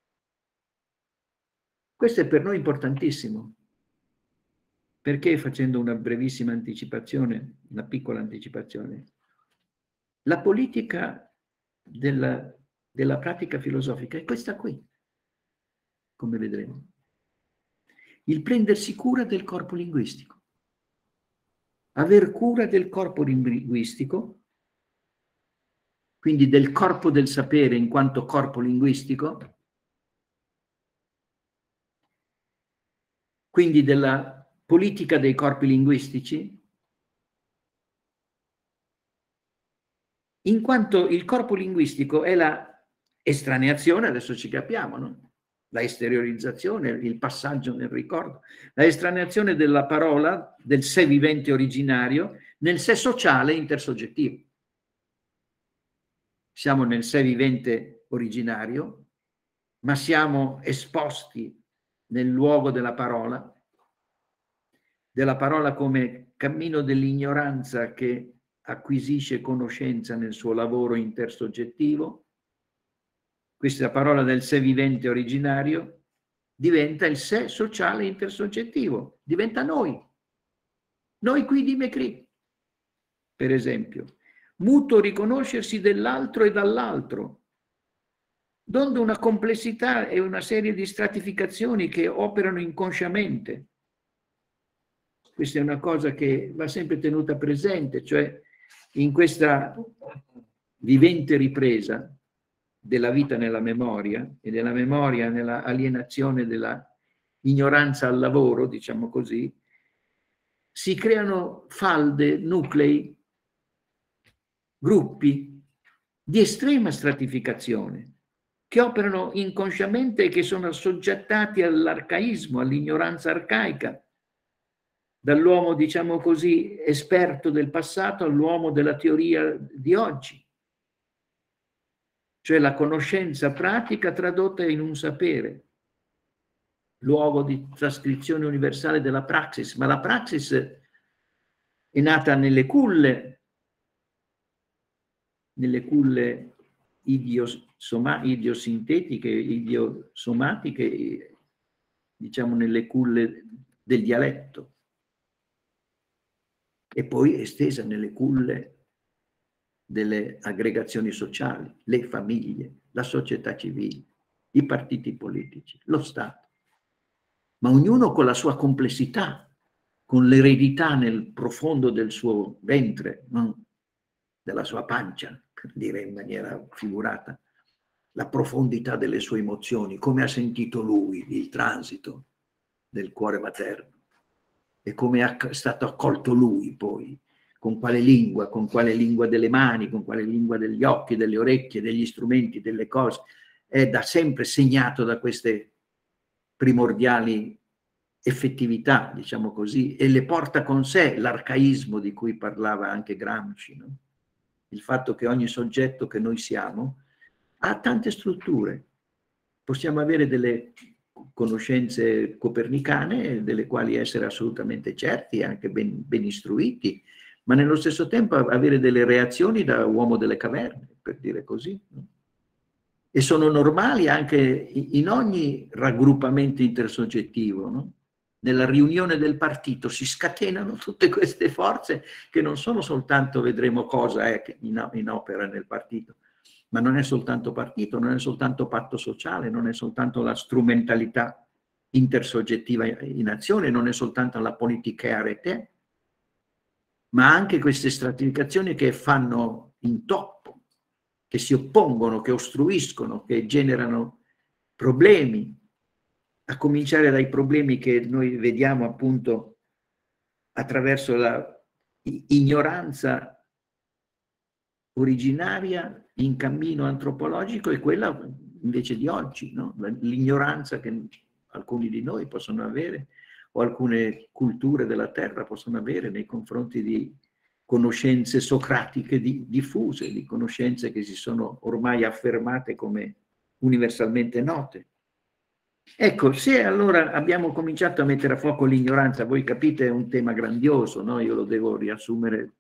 Questo è per noi importantissimo, perché facendo una brevissima anticipazione, una piccola anticipazione, la politica della, della pratica filosofica è questa qui, come vedremo. Il prendersi cura del corpo linguistico. Aver cura del corpo linguistico, quindi del corpo del sapere in quanto corpo linguistico, quindi della politica dei corpi linguistici, in quanto il corpo linguistico è la estraneazione, adesso ci capiamo, no? La esteriorizzazione, il passaggio nel ricordo, la estraneazione della parola, del sé vivente originario, nel sé sociale intersoggettivo. Siamo nel sé vivente originario, ma siamo esposti nel luogo della parola, della parola come cammino dell'ignoranza che acquisisce conoscenza nel suo lavoro intersoggettivo. Questa parola del sé vivente originario diventa il sé sociale intersoggettivo, diventa noi. Noi qui di Mecri, per esempio. Mutuo riconoscersi dell'altro e dall'altro, donde una complessità e una serie di stratificazioni che operano inconsciamente. Questa è una cosa che va sempre tenuta presente, cioè in questa vivente ripresa della vita nella memoria e della memoria nella alienazione della ignoranza al lavoro, diciamo così, si creano falde, nuclei, gruppi di estrema stratificazione che operano inconsciamente e che sono assoggettati all'arcaismo, all'ignoranza arcaica, dall'uomo, diciamo così, esperto del passato all'uomo della teoria di oggi, cioè la conoscenza pratica tradotta in un sapere, luogo di trascrizione universale della praxis, ma la praxis è nata nelle culle, nelle culle idiosoma, idiosintetiche, idiosomatiche, diciamo nelle culle del dialetto, e poi estesa nelle culle delle aggregazioni sociali, le famiglie, la società civile, i partiti politici, lo Stato. Ma ognuno con la sua complessità, con l'eredità nel profondo del suo ventre, no? Della sua pancia, per dire in maniera figurata, la profondità delle sue emozioni, come ha sentito lui il transito del cuore materno e come è stato accolto lui poi, con quale lingua, con quale lingua delle mani, con quale lingua degli occhi, delle orecchie, degli strumenti, delle cose, è da sempre segnato da queste primordiali effettività, diciamo così, e le porta con sé l'arcaismo di cui parlava anche Gramsci, no? Il fatto che ogni soggetto che noi siamo ha tante strutture. Possiamo avere delle conoscenze copernicane, delle quali essere assolutamente certi e anche ben, ben istruiti, ma nello stesso tempo avere delle reazioni da uomo delle caverne, per dire così. E sono normali anche in ogni raggruppamento intersoggettivo, no? Nella riunione del partito si scatenano tutte queste forze che non sono soltanto, vedremo cosa è in, in opera nel partito, ma non è soltanto partito, non è soltanto patto sociale, non è soltanto la strumentalità intersoggettiva in azione, non è soltanto la politica arete, ma anche queste stratificazioni che fanno intoppo, che si oppongono, che ostruiscono, che generano problemi, a cominciare dai problemi che noi vediamo appunto attraverso la ignoranza originaria in cammino antropologico e quella invece di oggi, no? L'ignoranza che alcuni di noi possono avere o alcune culture della terra possono avere nei confronti di conoscenze socratiche di, diffuse, di conoscenze che si sono ormai affermate come universalmente note. Ecco, se allora abbiamo cominciato a mettere a fuoco l'ignoranza, voi capite è un tema grandioso, no? Io lo devo riassumere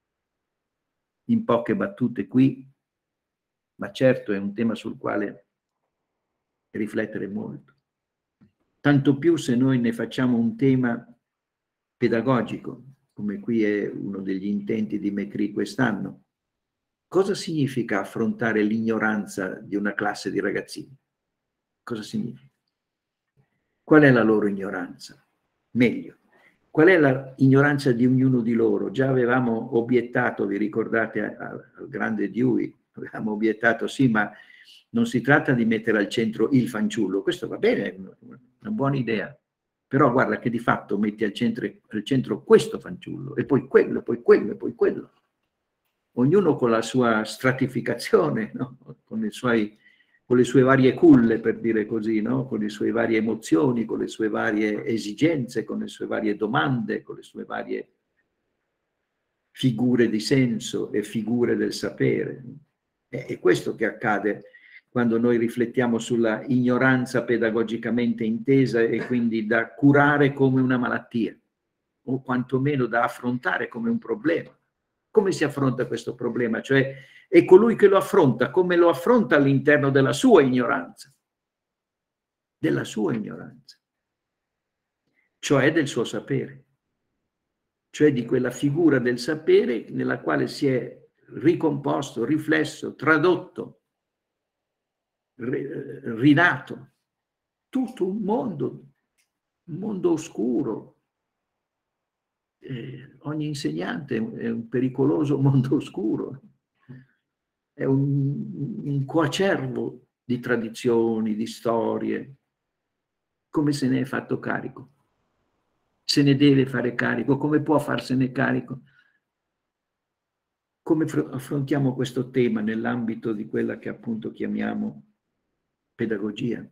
in poche battute qui, ma certo è un tema sul quale riflettere molto. Tanto più se noi ne facciamo un tema pedagogico, come qui è uno degli intenti di Mecri quest'anno. Cosa significa affrontare l'ignoranza di una classe di ragazzini? Cosa significa? Qual è la loro ignoranza? Meglio, qual è l'ignoranza di ognuno di loro? Già avevamo obiettato, vi ricordate, al, al grande Dewey, avevamo obiettato, sì, ma non si tratta di mettere al centro il fanciullo, questo va bene, è una buona idea, però guarda che di fatto metti al centro, al centro questo fanciullo, e poi quello, poi quello, e poi quello. Ognuno con la sua stratificazione, no? Con i suoi... con le sue varie culle, per dire così, no? Con le sue varie emozioni, con le sue varie esigenze, con le sue varie domande, con le sue varie figure di senso e figure del sapere. È questo che accade quando noi riflettiamo sulla ignoranza pedagogicamente intesa e quindi da curare come una malattia, o quantomeno da affrontare come un problema. Come si affronta questo problema? Cioè, è colui che lo affronta, come lo affronta all'interno della sua ignoranza, della sua ignoranza, cioè del suo sapere, cioè di quella figura del sapere nella quale si è ricomposto, riflesso, tradotto, rinato, tutto un mondo, un mondo oscuro. Eh, ogni insegnante è un pericoloso mondo oscuro. È un, un coacervo di tradizioni, di storie. Come se ne è fatto carico? Se ne deve fare carico? Come può farsene carico? Come affrontiamo questo tema nell'ambito di quella che appunto chiamiamo pedagogia?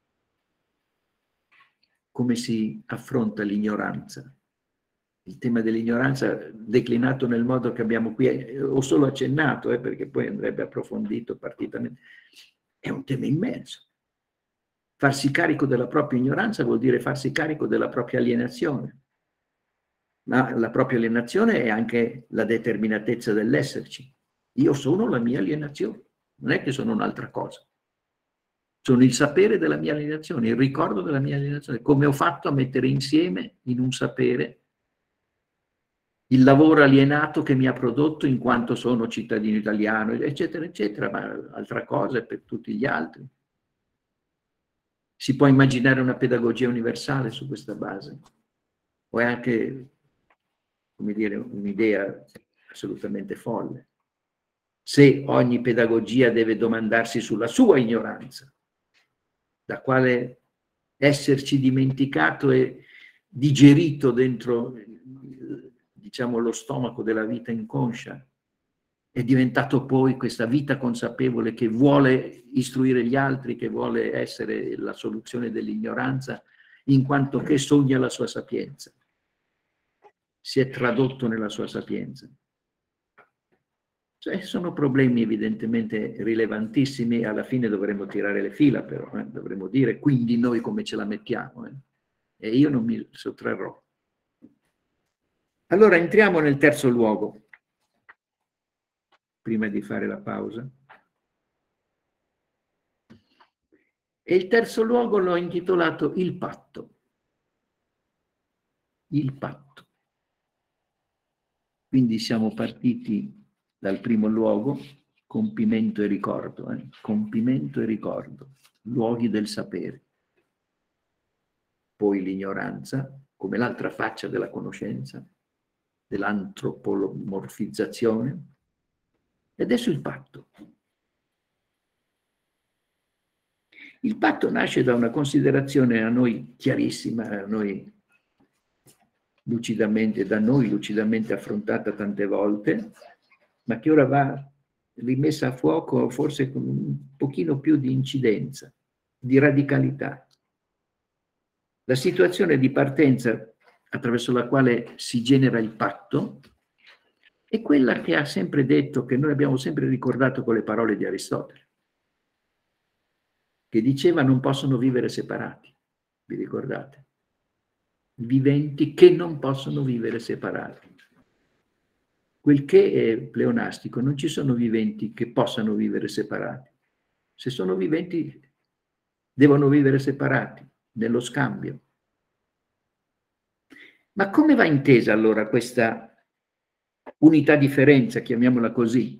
Come si affronta l'ignoranza? Il tema dell'ignoranza declinato nel modo che abbiamo qui, ho solo accennato, eh, perché poi andrebbe approfondito partitamente, è un tema immenso. Farsi carico della propria ignoranza vuol dire farsi carico della propria alienazione, ma la propria alienazione è anche la determinatezza dell'esserci. Io sono la mia alienazione, non è che sono un'altra cosa. Sono il sapere della mia alienazione, il ricordo della mia alienazione, come ho fatto a mettere insieme in un sapere il lavoro alienato che mi ha prodotto in quanto sono cittadino italiano, eccetera, eccetera, ma altra cosa è per tutti gli altri. Si può immaginare una pedagogia universale su questa base? O è anche, come dire, un'idea assolutamente folle? Se ogni pedagogia deve domandarsi sulla sua ignoranza, da quale esserci dimenticato e digerito dentro, diciamo, lo stomaco della vita inconscia, è diventato poi questa vita consapevole che vuole istruire gli altri, che vuole essere la soluzione dell'ignoranza, in quanto che sogna la sua sapienza. Si è tradotto nella sua sapienza. Cioè, sono problemi evidentemente rilevantissimi, alla fine dovremo tirare le fila però, eh? Dovremo dire quindi noi come ce la mettiamo, eh? E io non mi sottrarrò. Allora entriamo nel terzo luogo, prima di fare la pausa. E il terzo luogo l'ho intitolato Il patto. Il patto. Quindi siamo partiti dal primo luogo, compimento e ricordo, eh? Compimento e ricordo, luoghi del sapere. Poi l'ignoranza, come l'altra faccia della conoscenza, dell'antropomorfizzazione, e adesso il patto. Il patto nasce da una considerazione a noi chiarissima, a noi lucidamente, da noi lucidamente affrontata tante volte, ma che ora va rimessa a fuoco forse con un pochino più di incidenza, di radicalità. La situazione di partenza attraverso la quale si genera il patto è quella che ha sempre detto, che noi abbiamo sempre ricordato con le parole di Aristotele, che diceva non possono vivere separati, vi ricordate? Viventi che non possono vivere separati. Quel che è pleonastico, non ci sono viventi che possano vivere separati. Se sono viventi devono vivere separati, nello scambio. Ma come va intesa allora questa unità-differenza, chiamiamola così?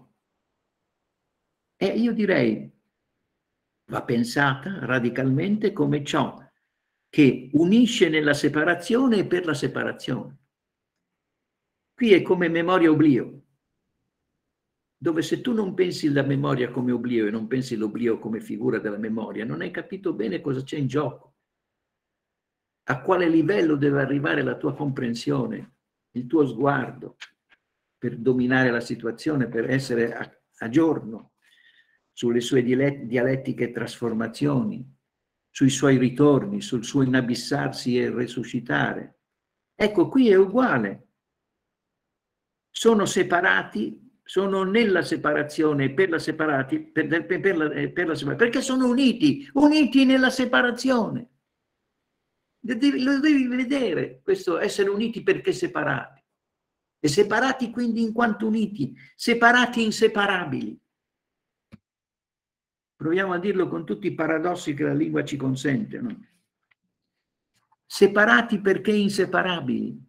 E io direi, va pensata radicalmente come ciò che unisce nella separazione e per la separazione. Qui è come memoria-oblio, dove se tu non pensi la memoria come oblio e non pensi l'oblio come figura della memoria, non hai capito bene cosa c'è in gioco, a quale livello deve arrivare la tua comprensione, il tuo sguardo, per dominare la situazione, per essere a, a giorno sulle sue dialettiche trasformazioni, sui suoi ritorni, sul suo inabissarsi e resuscitare. Ecco, qui è uguale. Sono separati, sono nella separazione, per la separati, per, per, per la, per la separazione, perché sono uniti, uniti nella separazione. Lo devi, lo devi vedere, questo essere uniti perché separati. E separati quindi in quanto uniti, separati inseparabili. Proviamo a dirlo con tutti i paradossi che la lingua ci consente, no? Separati perché inseparabili.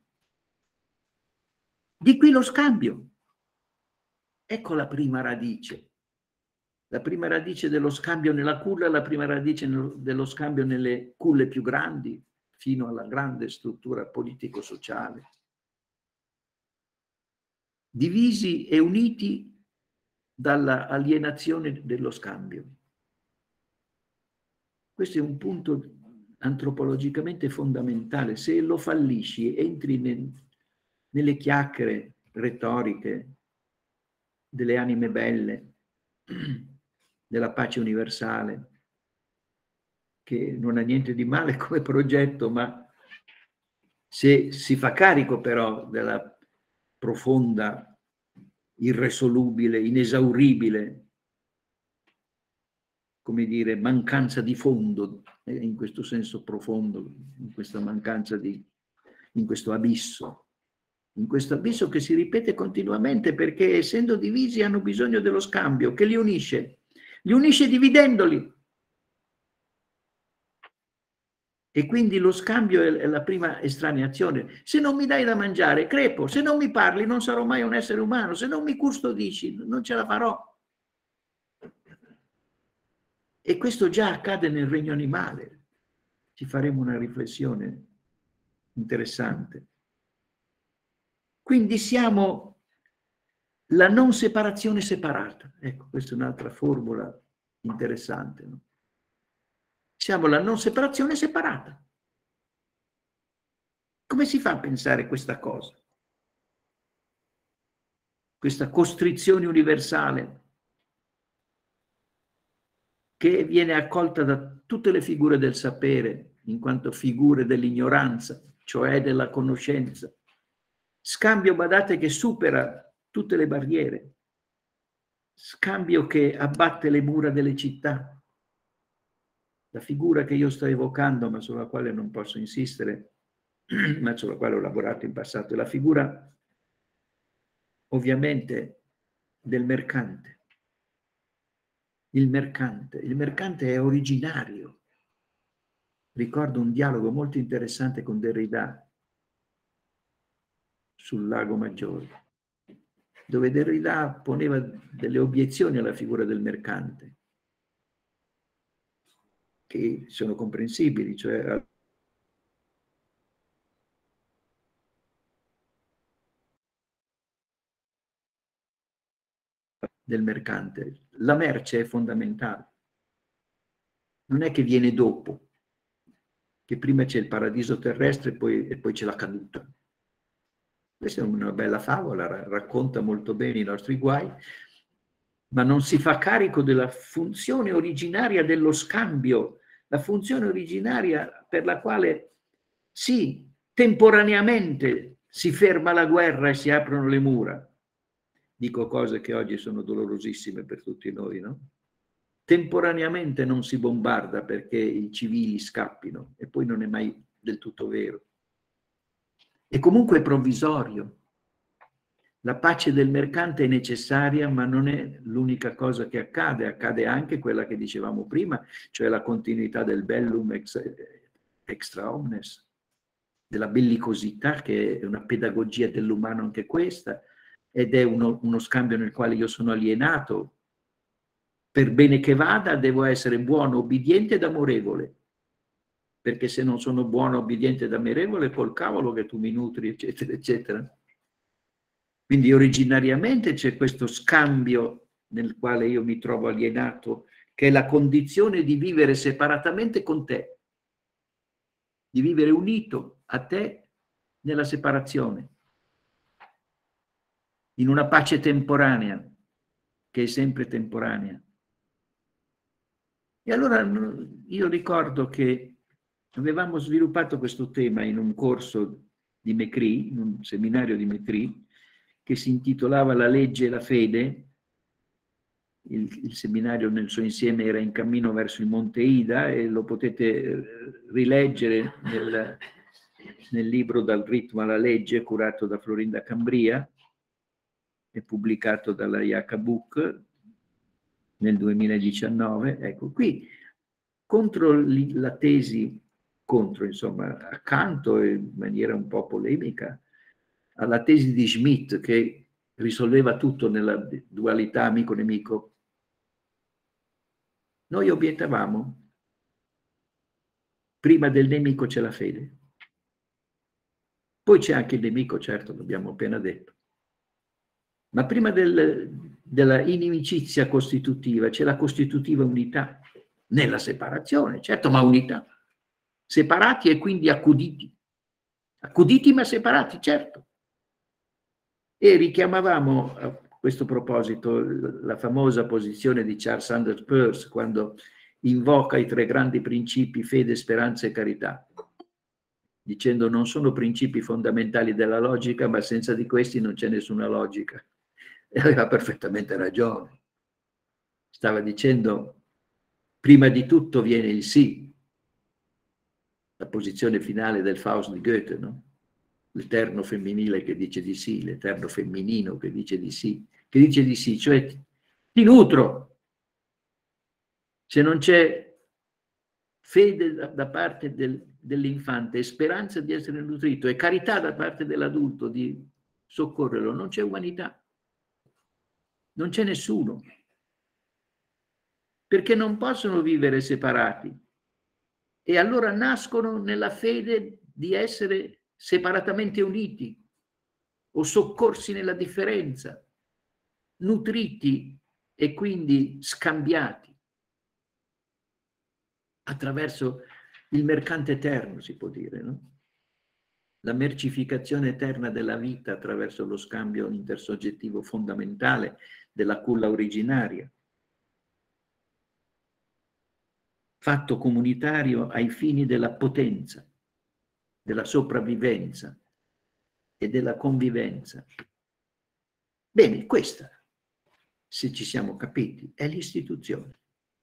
Di qui lo scambio. Ecco la prima radice. La prima radice dello scambio nella culla, la prima radice dello scambio nelle culle più grandi, fino alla grande struttura politico-sociale. Divisi e uniti dalla alienazione dello scambio. Questo è un punto antropologicamente fondamentale. Se lo fallisci, entri nel, nelle chiacchiere retoriche delle anime belle, della pace universale, che non ha niente di male come progetto, ma se si fa carico però della profonda, irresolubile, inesauribile, come dire, mancanza di fondo, eh, in questo senso profondo, in questa mancanza di, in questo abisso, in questo abisso che si ripete continuamente perché essendo divisi hanno bisogno dello scambio che li unisce, li unisce dividendoli. E quindi lo scambio è la prima estraneazione. Se non mi dai da mangiare, crepo. Se non mi parli, non sarò mai un essere umano. Se non mi custodisci, non ce la farò. E questo già accade nel regno animale. Ci faremo una riflessione interessante. Quindi siamo la non separazione separata. Ecco, questa è un'altra formula interessante, no? Siamo la non separazione separata. Come si fa a pensare questa cosa? Questa costrizione universale che viene accolta da tutte le figure del sapere, in quanto figure dell'ignoranza, cioè della conoscenza. Scambio, badate, che supera tutte le barriere. scambio che abbatte le mura delle città. La figura che io sto evocando, ma sulla quale non posso insistere, ma sulla quale ho lavorato in passato, è la figura ovviamente del mercante. Il mercante. Il mercante è originario. Ricordo un dialogo molto interessante con Derrida sul Lago Maggiore, dove Derrida poneva delle obiezioni alla figura del mercante, che sono comprensibili, cioè del mercante. La merce è fondamentale. Non è che viene dopo, che prima c'è il paradiso terrestre e poi, e poi c'è la caduta. Questa è una bella favola, racconta molto bene i nostri guai, ma non si fa carico della funzione originaria dello scambio, la funzione originaria per la quale sì, temporaneamente si ferma la guerra e si aprono le mura. Dico cose che oggi sono dolorosissime per tutti noi, no? Temporaneamente non si bombarda perché i civili scappino, e poi non è mai del tutto vero. E comunque è provvisorio. La pace del mercante è necessaria, ma non è l'unica cosa che accade. Accade anche quella che dicevamo prima, cioè la continuità del bellum ex, extra omnes, della bellicosità, che è una pedagogia dell'umano anche questa, ed è uno, uno scambio nel quale io sono alienato. Per bene che vada, devo essere buono, obbediente ed amorevole, perché se non sono buono, obbediente ed amorevole, col cavolo che tu mi nutri, eccetera, eccetera. Quindi originariamente c'è questo scambio nel quale io mi trovo alienato, che è la condizione di vivere separatamente con te, di vivere unito a te nella separazione, in una pace temporanea, che è sempre temporanea. E allora io ricordo che avevamo sviluppato questo tema in un corso di Mecri, in un seminario di Mecri, che si intitolava La legge e la fede. Il, il seminario nel suo insieme era in cammino verso il Monte Ida e lo potete rileggere nel, nel libro Dal ritmo alla legge, curato da Florinda Cambria e pubblicato dalla Iaca Book nel duemiladiciannove. Ecco, qui contro la tesi, contro insomma, accanto in maniera un po' polemica alla tesi di Schmitt che risolveva tutto nella dualità amico-nemico, noi obiettavamo: prima del nemico c'è la fede, poi c'è anche il nemico, certo, l'abbiamo appena detto, ma prima del, della inimicizia costitutiva c'è la costitutiva unità, nella separazione, certo, ma unità. Separati e quindi accuditi, accuditi ma separati, certo. E richiamavamo a questo proposito la famosa posizione di Charles Sanders Peirce quando invoca i tre grandi principi fede, speranza e carità, dicendo: non sono principi fondamentali della logica, ma senza di questi non c'è nessuna logica. E aveva perfettamente ragione. Stava dicendo: prima di tutto viene il sì, la posizione finale del Faust di Goethe, no? L'eterno femminile che dice di sì, l'eterno femminino che dice di sì, che dice di sì, cioè ti nutro. Se non c'è fede da, da parte del, dell'infante e speranza di essere nutrito e carità da parte dell'adulto di soccorrerlo, non c'è umanità, non c'è nessuno, perché non possono vivere separati e allora nascono nella fede di essere separatamente uniti o soccorsi nella differenza, nutriti e quindi scambiati attraverso il mercante eterno, si può dire, no? La mercificazione eterna della vita attraverso lo scambio intersoggettivo fondamentale della culla originaria, fatto comunitario ai fini della potenza, della sopravvivenza e della convivenza. Bene, questa se ci siamo capiti, è l'istituzione.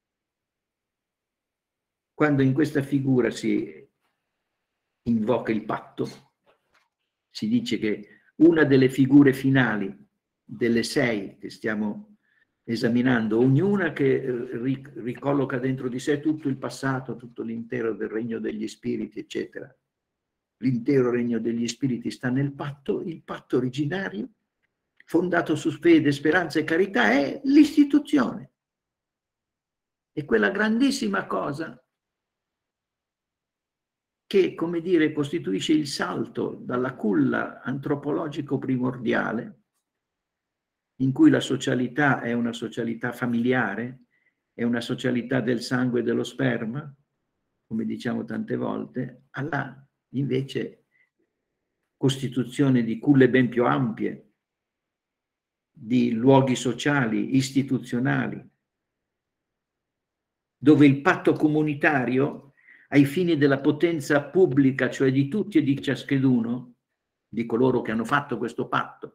Quando in questa figura si invoca il patto, si dice che una delle figure finali delle sei che stiamo esaminando, ognuna che ricolloca dentro di sé tutto il passato, tutto l'intero del regno degli spiriti, eccetera. L'intero regno degli spiriti sta nel patto, il patto originario, fondato su fede, speranza e carità, è l'istituzione. È quella grandissima cosa che, come dire, costituisce il salto dalla culla antropologico primordiale, in cui la socialità è una socialità familiare, è una socialità del sangue e dello sperma, come diciamo tante volte, alla invece costituzione di culle ben più ampie, di luoghi sociali, istituzionali, dove il patto comunitario, ai fini della potenza pubblica, cioè di tutti e di ciascheduno, di coloro che hanno fatto questo patto,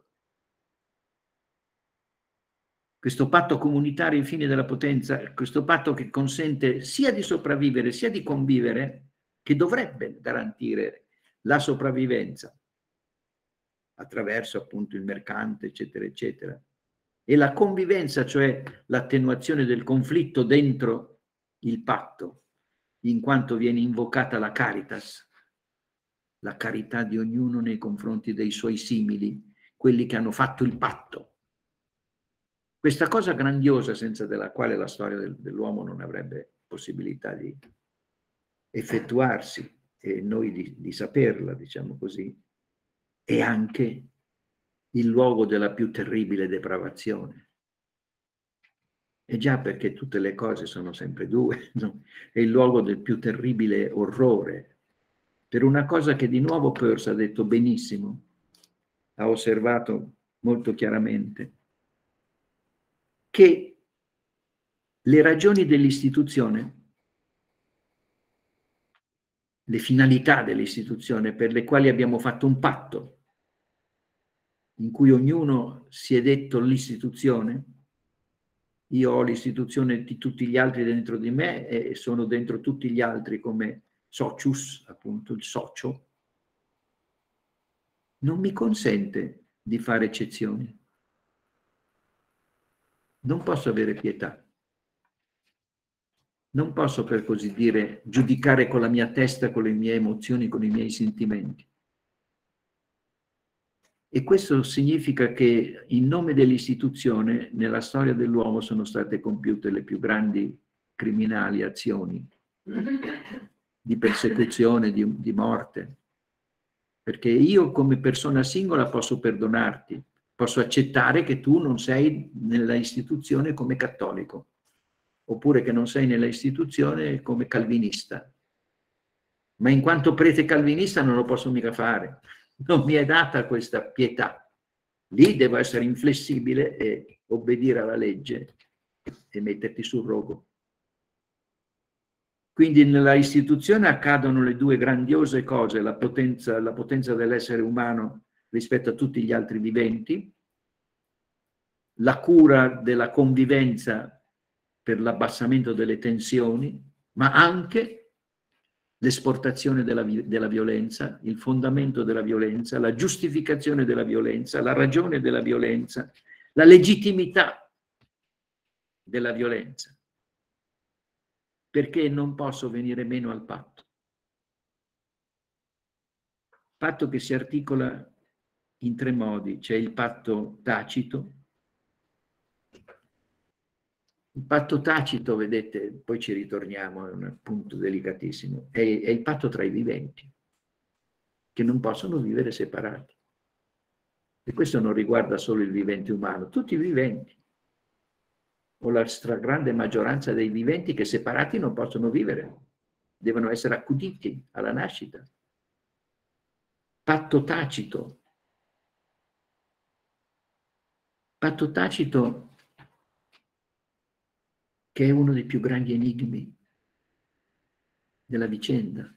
questo patto comunitario ai fini della potenza, questo patto che consente sia di sopravvivere sia di convivere, che dovrebbe garantire la sopravvivenza attraverso appunto il mercante, eccetera, eccetera, e la convivenza, cioè l'attenuazione del conflitto dentro il patto, in quanto viene invocata la caritas, la carità di ognuno nei confronti dei suoi simili, quelli che hanno fatto il patto. Questa cosa grandiosa, senza della quale la storia del, dell'uomo non avrebbe possibilità di effettuarsi, e noi di, di saperla, diciamo così, è anche il luogo della più terribile depravazione. E già perché tutte le cose sono sempre due, no? È il luogo del più terribile orrore, per una cosa che di nuovo Peirce ha detto benissimo, ha osservato molto chiaramente, che le ragioni dell'istituzione, le finalità dell'istituzione per le quali abbiamo fatto un patto, in cui ognuno si è detto l'istituzione, io ho l'istituzione di tutti gli altri dentro di me e sono dentro tutti gli altri come socius, appunto il socio, non mi consente di fare eccezioni. Non posso avere pietà. Non posso, per così dire, giudicare con la mia testa, con le mie emozioni, con i miei sentimenti. E questo significa che in nome dell'istituzione, nella storia dell'uomo sono state compiute le più grandi criminali azioni di persecuzione, di, di morte. Perché io come persona singola posso perdonarti, posso accettare che tu non sei nella istituzione come cattolico, oppure che non sei nella istituzione come calvinista. Ma in quanto prete calvinista non lo posso mica fare. Non mi è data questa pietà. Lì devo essere inflessibile e obbedire alla legge e metterti sul rogo. Quindi nella istituzione accadono le due grandiose cose, la potenza, la potenza dell'essere umano rispetto a tutti gli altri viventi, la cura della convivenza per l'abbassamento delle tensioni, ma anche l'esportazione della, della violenza, il fondamento della violenza, la giustificazione della violenza, la ragione della violenza, la legittimità della violenza. Perché non posso venire meno al patto. Patto che si articola in tre modi. C'è il patto tacito. Il patto tacito, vedete, poi ci ritorniamo, è un punto delicatissimo, è, è il patto tra i viventi, che non possono vivere separati. E questo non riguarda solo il vivente umano, tutti i viventi, o la stragrande maggioranza dei viventi che separati non possono vivere, devono essere accuditi alla nascita. Patto tacito. Patto tacito che è uno dei più grandi enigmi della vicenda.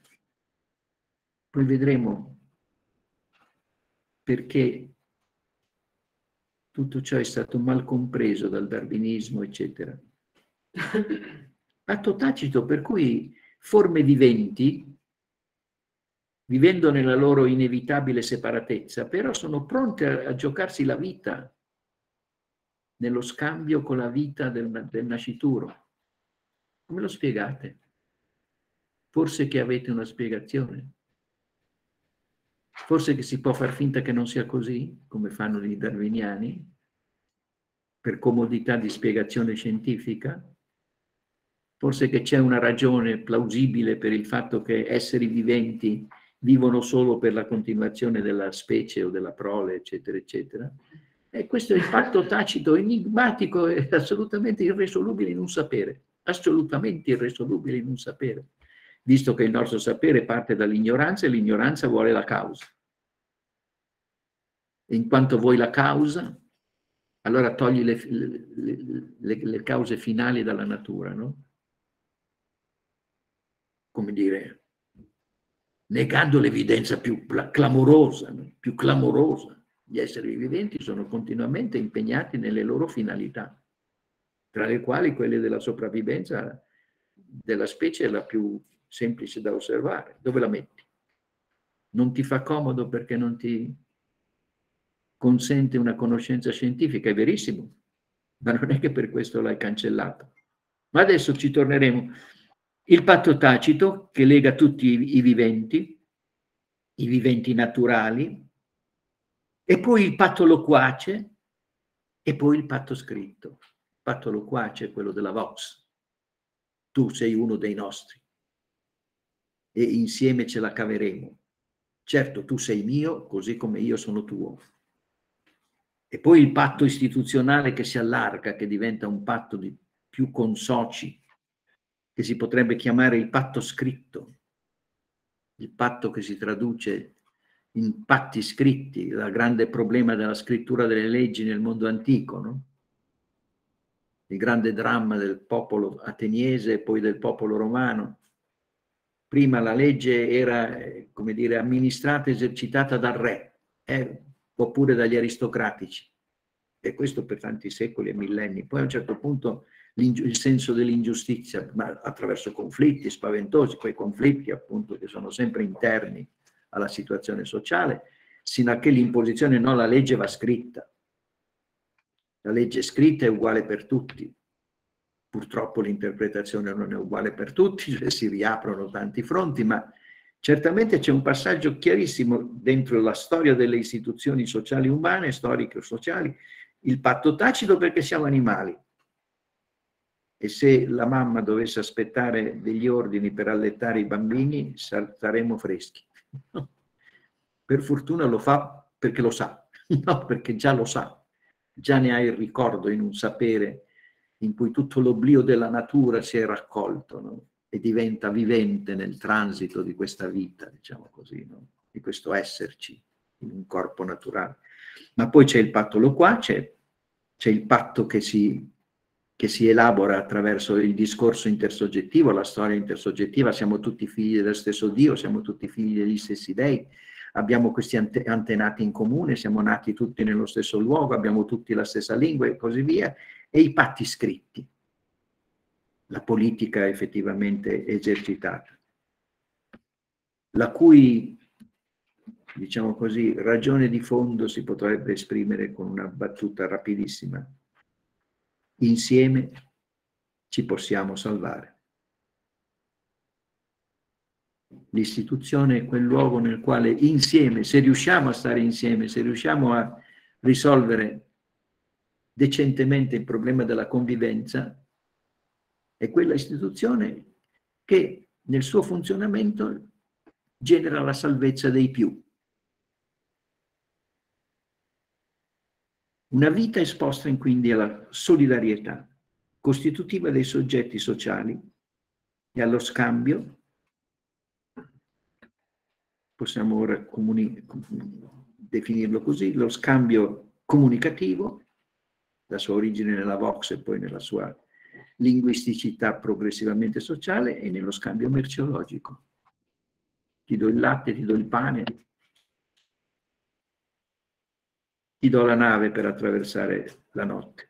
Poi vedremo perché tutto ciò è stato mal compreso dal darwinismo, eccetera. Patto tacito per cui forme viventi, vivendo nella loro inevitabile separatezza, però sono pronte a, a giocarsi la vita nello scambio con la vita del, del nascituro. Come lo spiegate? Forse che avete una spiegazione? Forse che si può far finta che non sia così, come fanno i darwiniani, per comodità di spiegazione scientifica? Forse che c'è una ragione plausibile per il fatto che esseri viventi vivono solo per la continuazione della specie o della prole, eccetera, eccetera. E questo è il patto tacito, enigmatico e assolutamente irresolubile in un sapere, assolutamente irresolubile in un sapere, visto che il nostro sapere parte dall'ignoranza e l'ignoranza vuole la causa. E in quanto vuoi la causa, allora togli le, le, le, le cause finali dalla natura, no? Come dire, negando l'evidenza più clamorosa, no? più clamorosa. Gli esseri viventi sono continuamente impegnati nelle loro finalità, tra le quali quelle della sopravvivenza della specie è la più semplice da osservare. Dove la metti? Non ti fa comodo perché non ti consente una conoscenza scientifica, è verissimo, ma non è che per questo l'hai cancellato. Ma adesso ci torneremo. Il patto tacito che lega tutti i, i viventi, i viventi naturali, e poi il patto loquace, e poi il patto scritto. Il patto loquace è quello della Vox. Tu sei uno dei nostri e insieme ce la caveremo. Certo, tu sei mio, così come io sono tuo. E poi il patto istituzionale che si allarga, che diventa un patto di più consoci, che si potrebbe chiamare il patto scritto, il patto che si traduce in patti scritti, il grande problema della scrittura delle leggi nel mondo antico, no? Il grande dramma del popolo ateniese e poi del popolo romano. Prima la legge era, come dire, amministrata e esercitata dal re, eh, oppure dagli aristocratici, e questo per tanti secoli e millenni. Poi a un certo punto il senso dell'ingiustizia, ma attraverso conflitti spaventosi, quei conflitti appunto che sono sempre interni alla situazione sociale, sino a che l'imposizione, no, la legge va scritta. La legge scritta è uguale per tutti. Purtroppo l'interpretazione non è uguale per tutti, cioè si riaprono tanti fronti, ma certamente c'è un passaggio chiarissimo dentro la storia delle istituzioni sociali umane, storico-sociali, il patto tacito perché siamo animali. E se la mamma dovesse aspettare degli ordini per allettare i bambini, saremo freschi. Per fortuna lo fa perché lo sa, no, perché già lo sa, già ne ha il ricordo in un sapere in cui tutto l'oblio della natura si è raccolto, no? E diventa vivente nel transito di questa vita, diciamo così, no? Di questo esserci in un corpo naturale. Ma poi c'è il patto loquace, c'è il patto che si, che si elabora attraverso il discorso intersoggettivo, la storia intersoggettiva, siamo tutti figli dello stesso Dio, siamo tutti figli degli stessi dei, abbiamo questi ante antenati in comune, siamo nati tutti nello stesso luogo, abbiamo tutti la stessa lingua e così via, e i patti scritti, la politica effettivamente esercitata, la cui, diciamo così, ragione di fondo si potrebbe esprimere con una battuta rapidissima. Insieme ci possiamo salvare. L'istituzione è quel luogo nel quale insieme, se riusciamo a stare insieme, se riusciamo a risolvere decentemente il problema della convivenza, è quella istituzione che nel suo funzionamento genera la salvezza dei più. Una vita esposta quindi alla solidarietà costitutiva dei soggetti sociali e allo scambio, possiamo ora definirlo così, lo scambio comunicativo, la sua origine nella Vox e poi nella sua linguisticità progressivamente sociale, e nello scambio merceologico. Ti do il latte, ti do il pane. ti do la nave per attraversare la notte.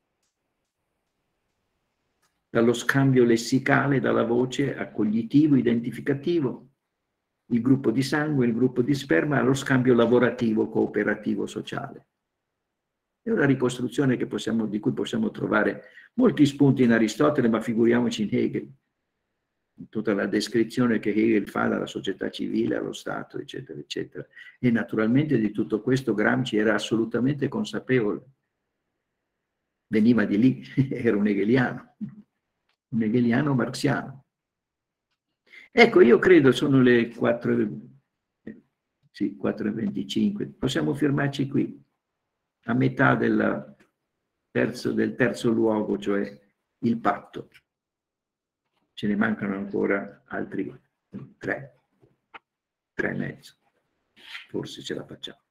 Dallo scambio lessicale, dalla voce accoglitivo, identificativo, il gruppo di sangue, il gruppo di sperma, allo scambio lavorativo, cooperativo, sociale. È una ricostruzione che possiamo, di cui possiamo trovare molti spunti in Aristotele, ma figuriamoci in Hegel, in tutta la descrizione che Hegel fa dalla società civile allo Stato, eccetera, eccetera. E naturalmente di tutto questo Gramsci era assolutamente consapevole. Veniva di lì, era un hegeliano, un hegeliano marxiano. Ecco, io credo sono le quattro, sì, quattro e venticinque, possiamo fermarci qui, a metà del terzo, del terzo luogo, cioè il patto. Ce ne mancano ancora altri tre, tre e mezzo, forse ce la facciamo.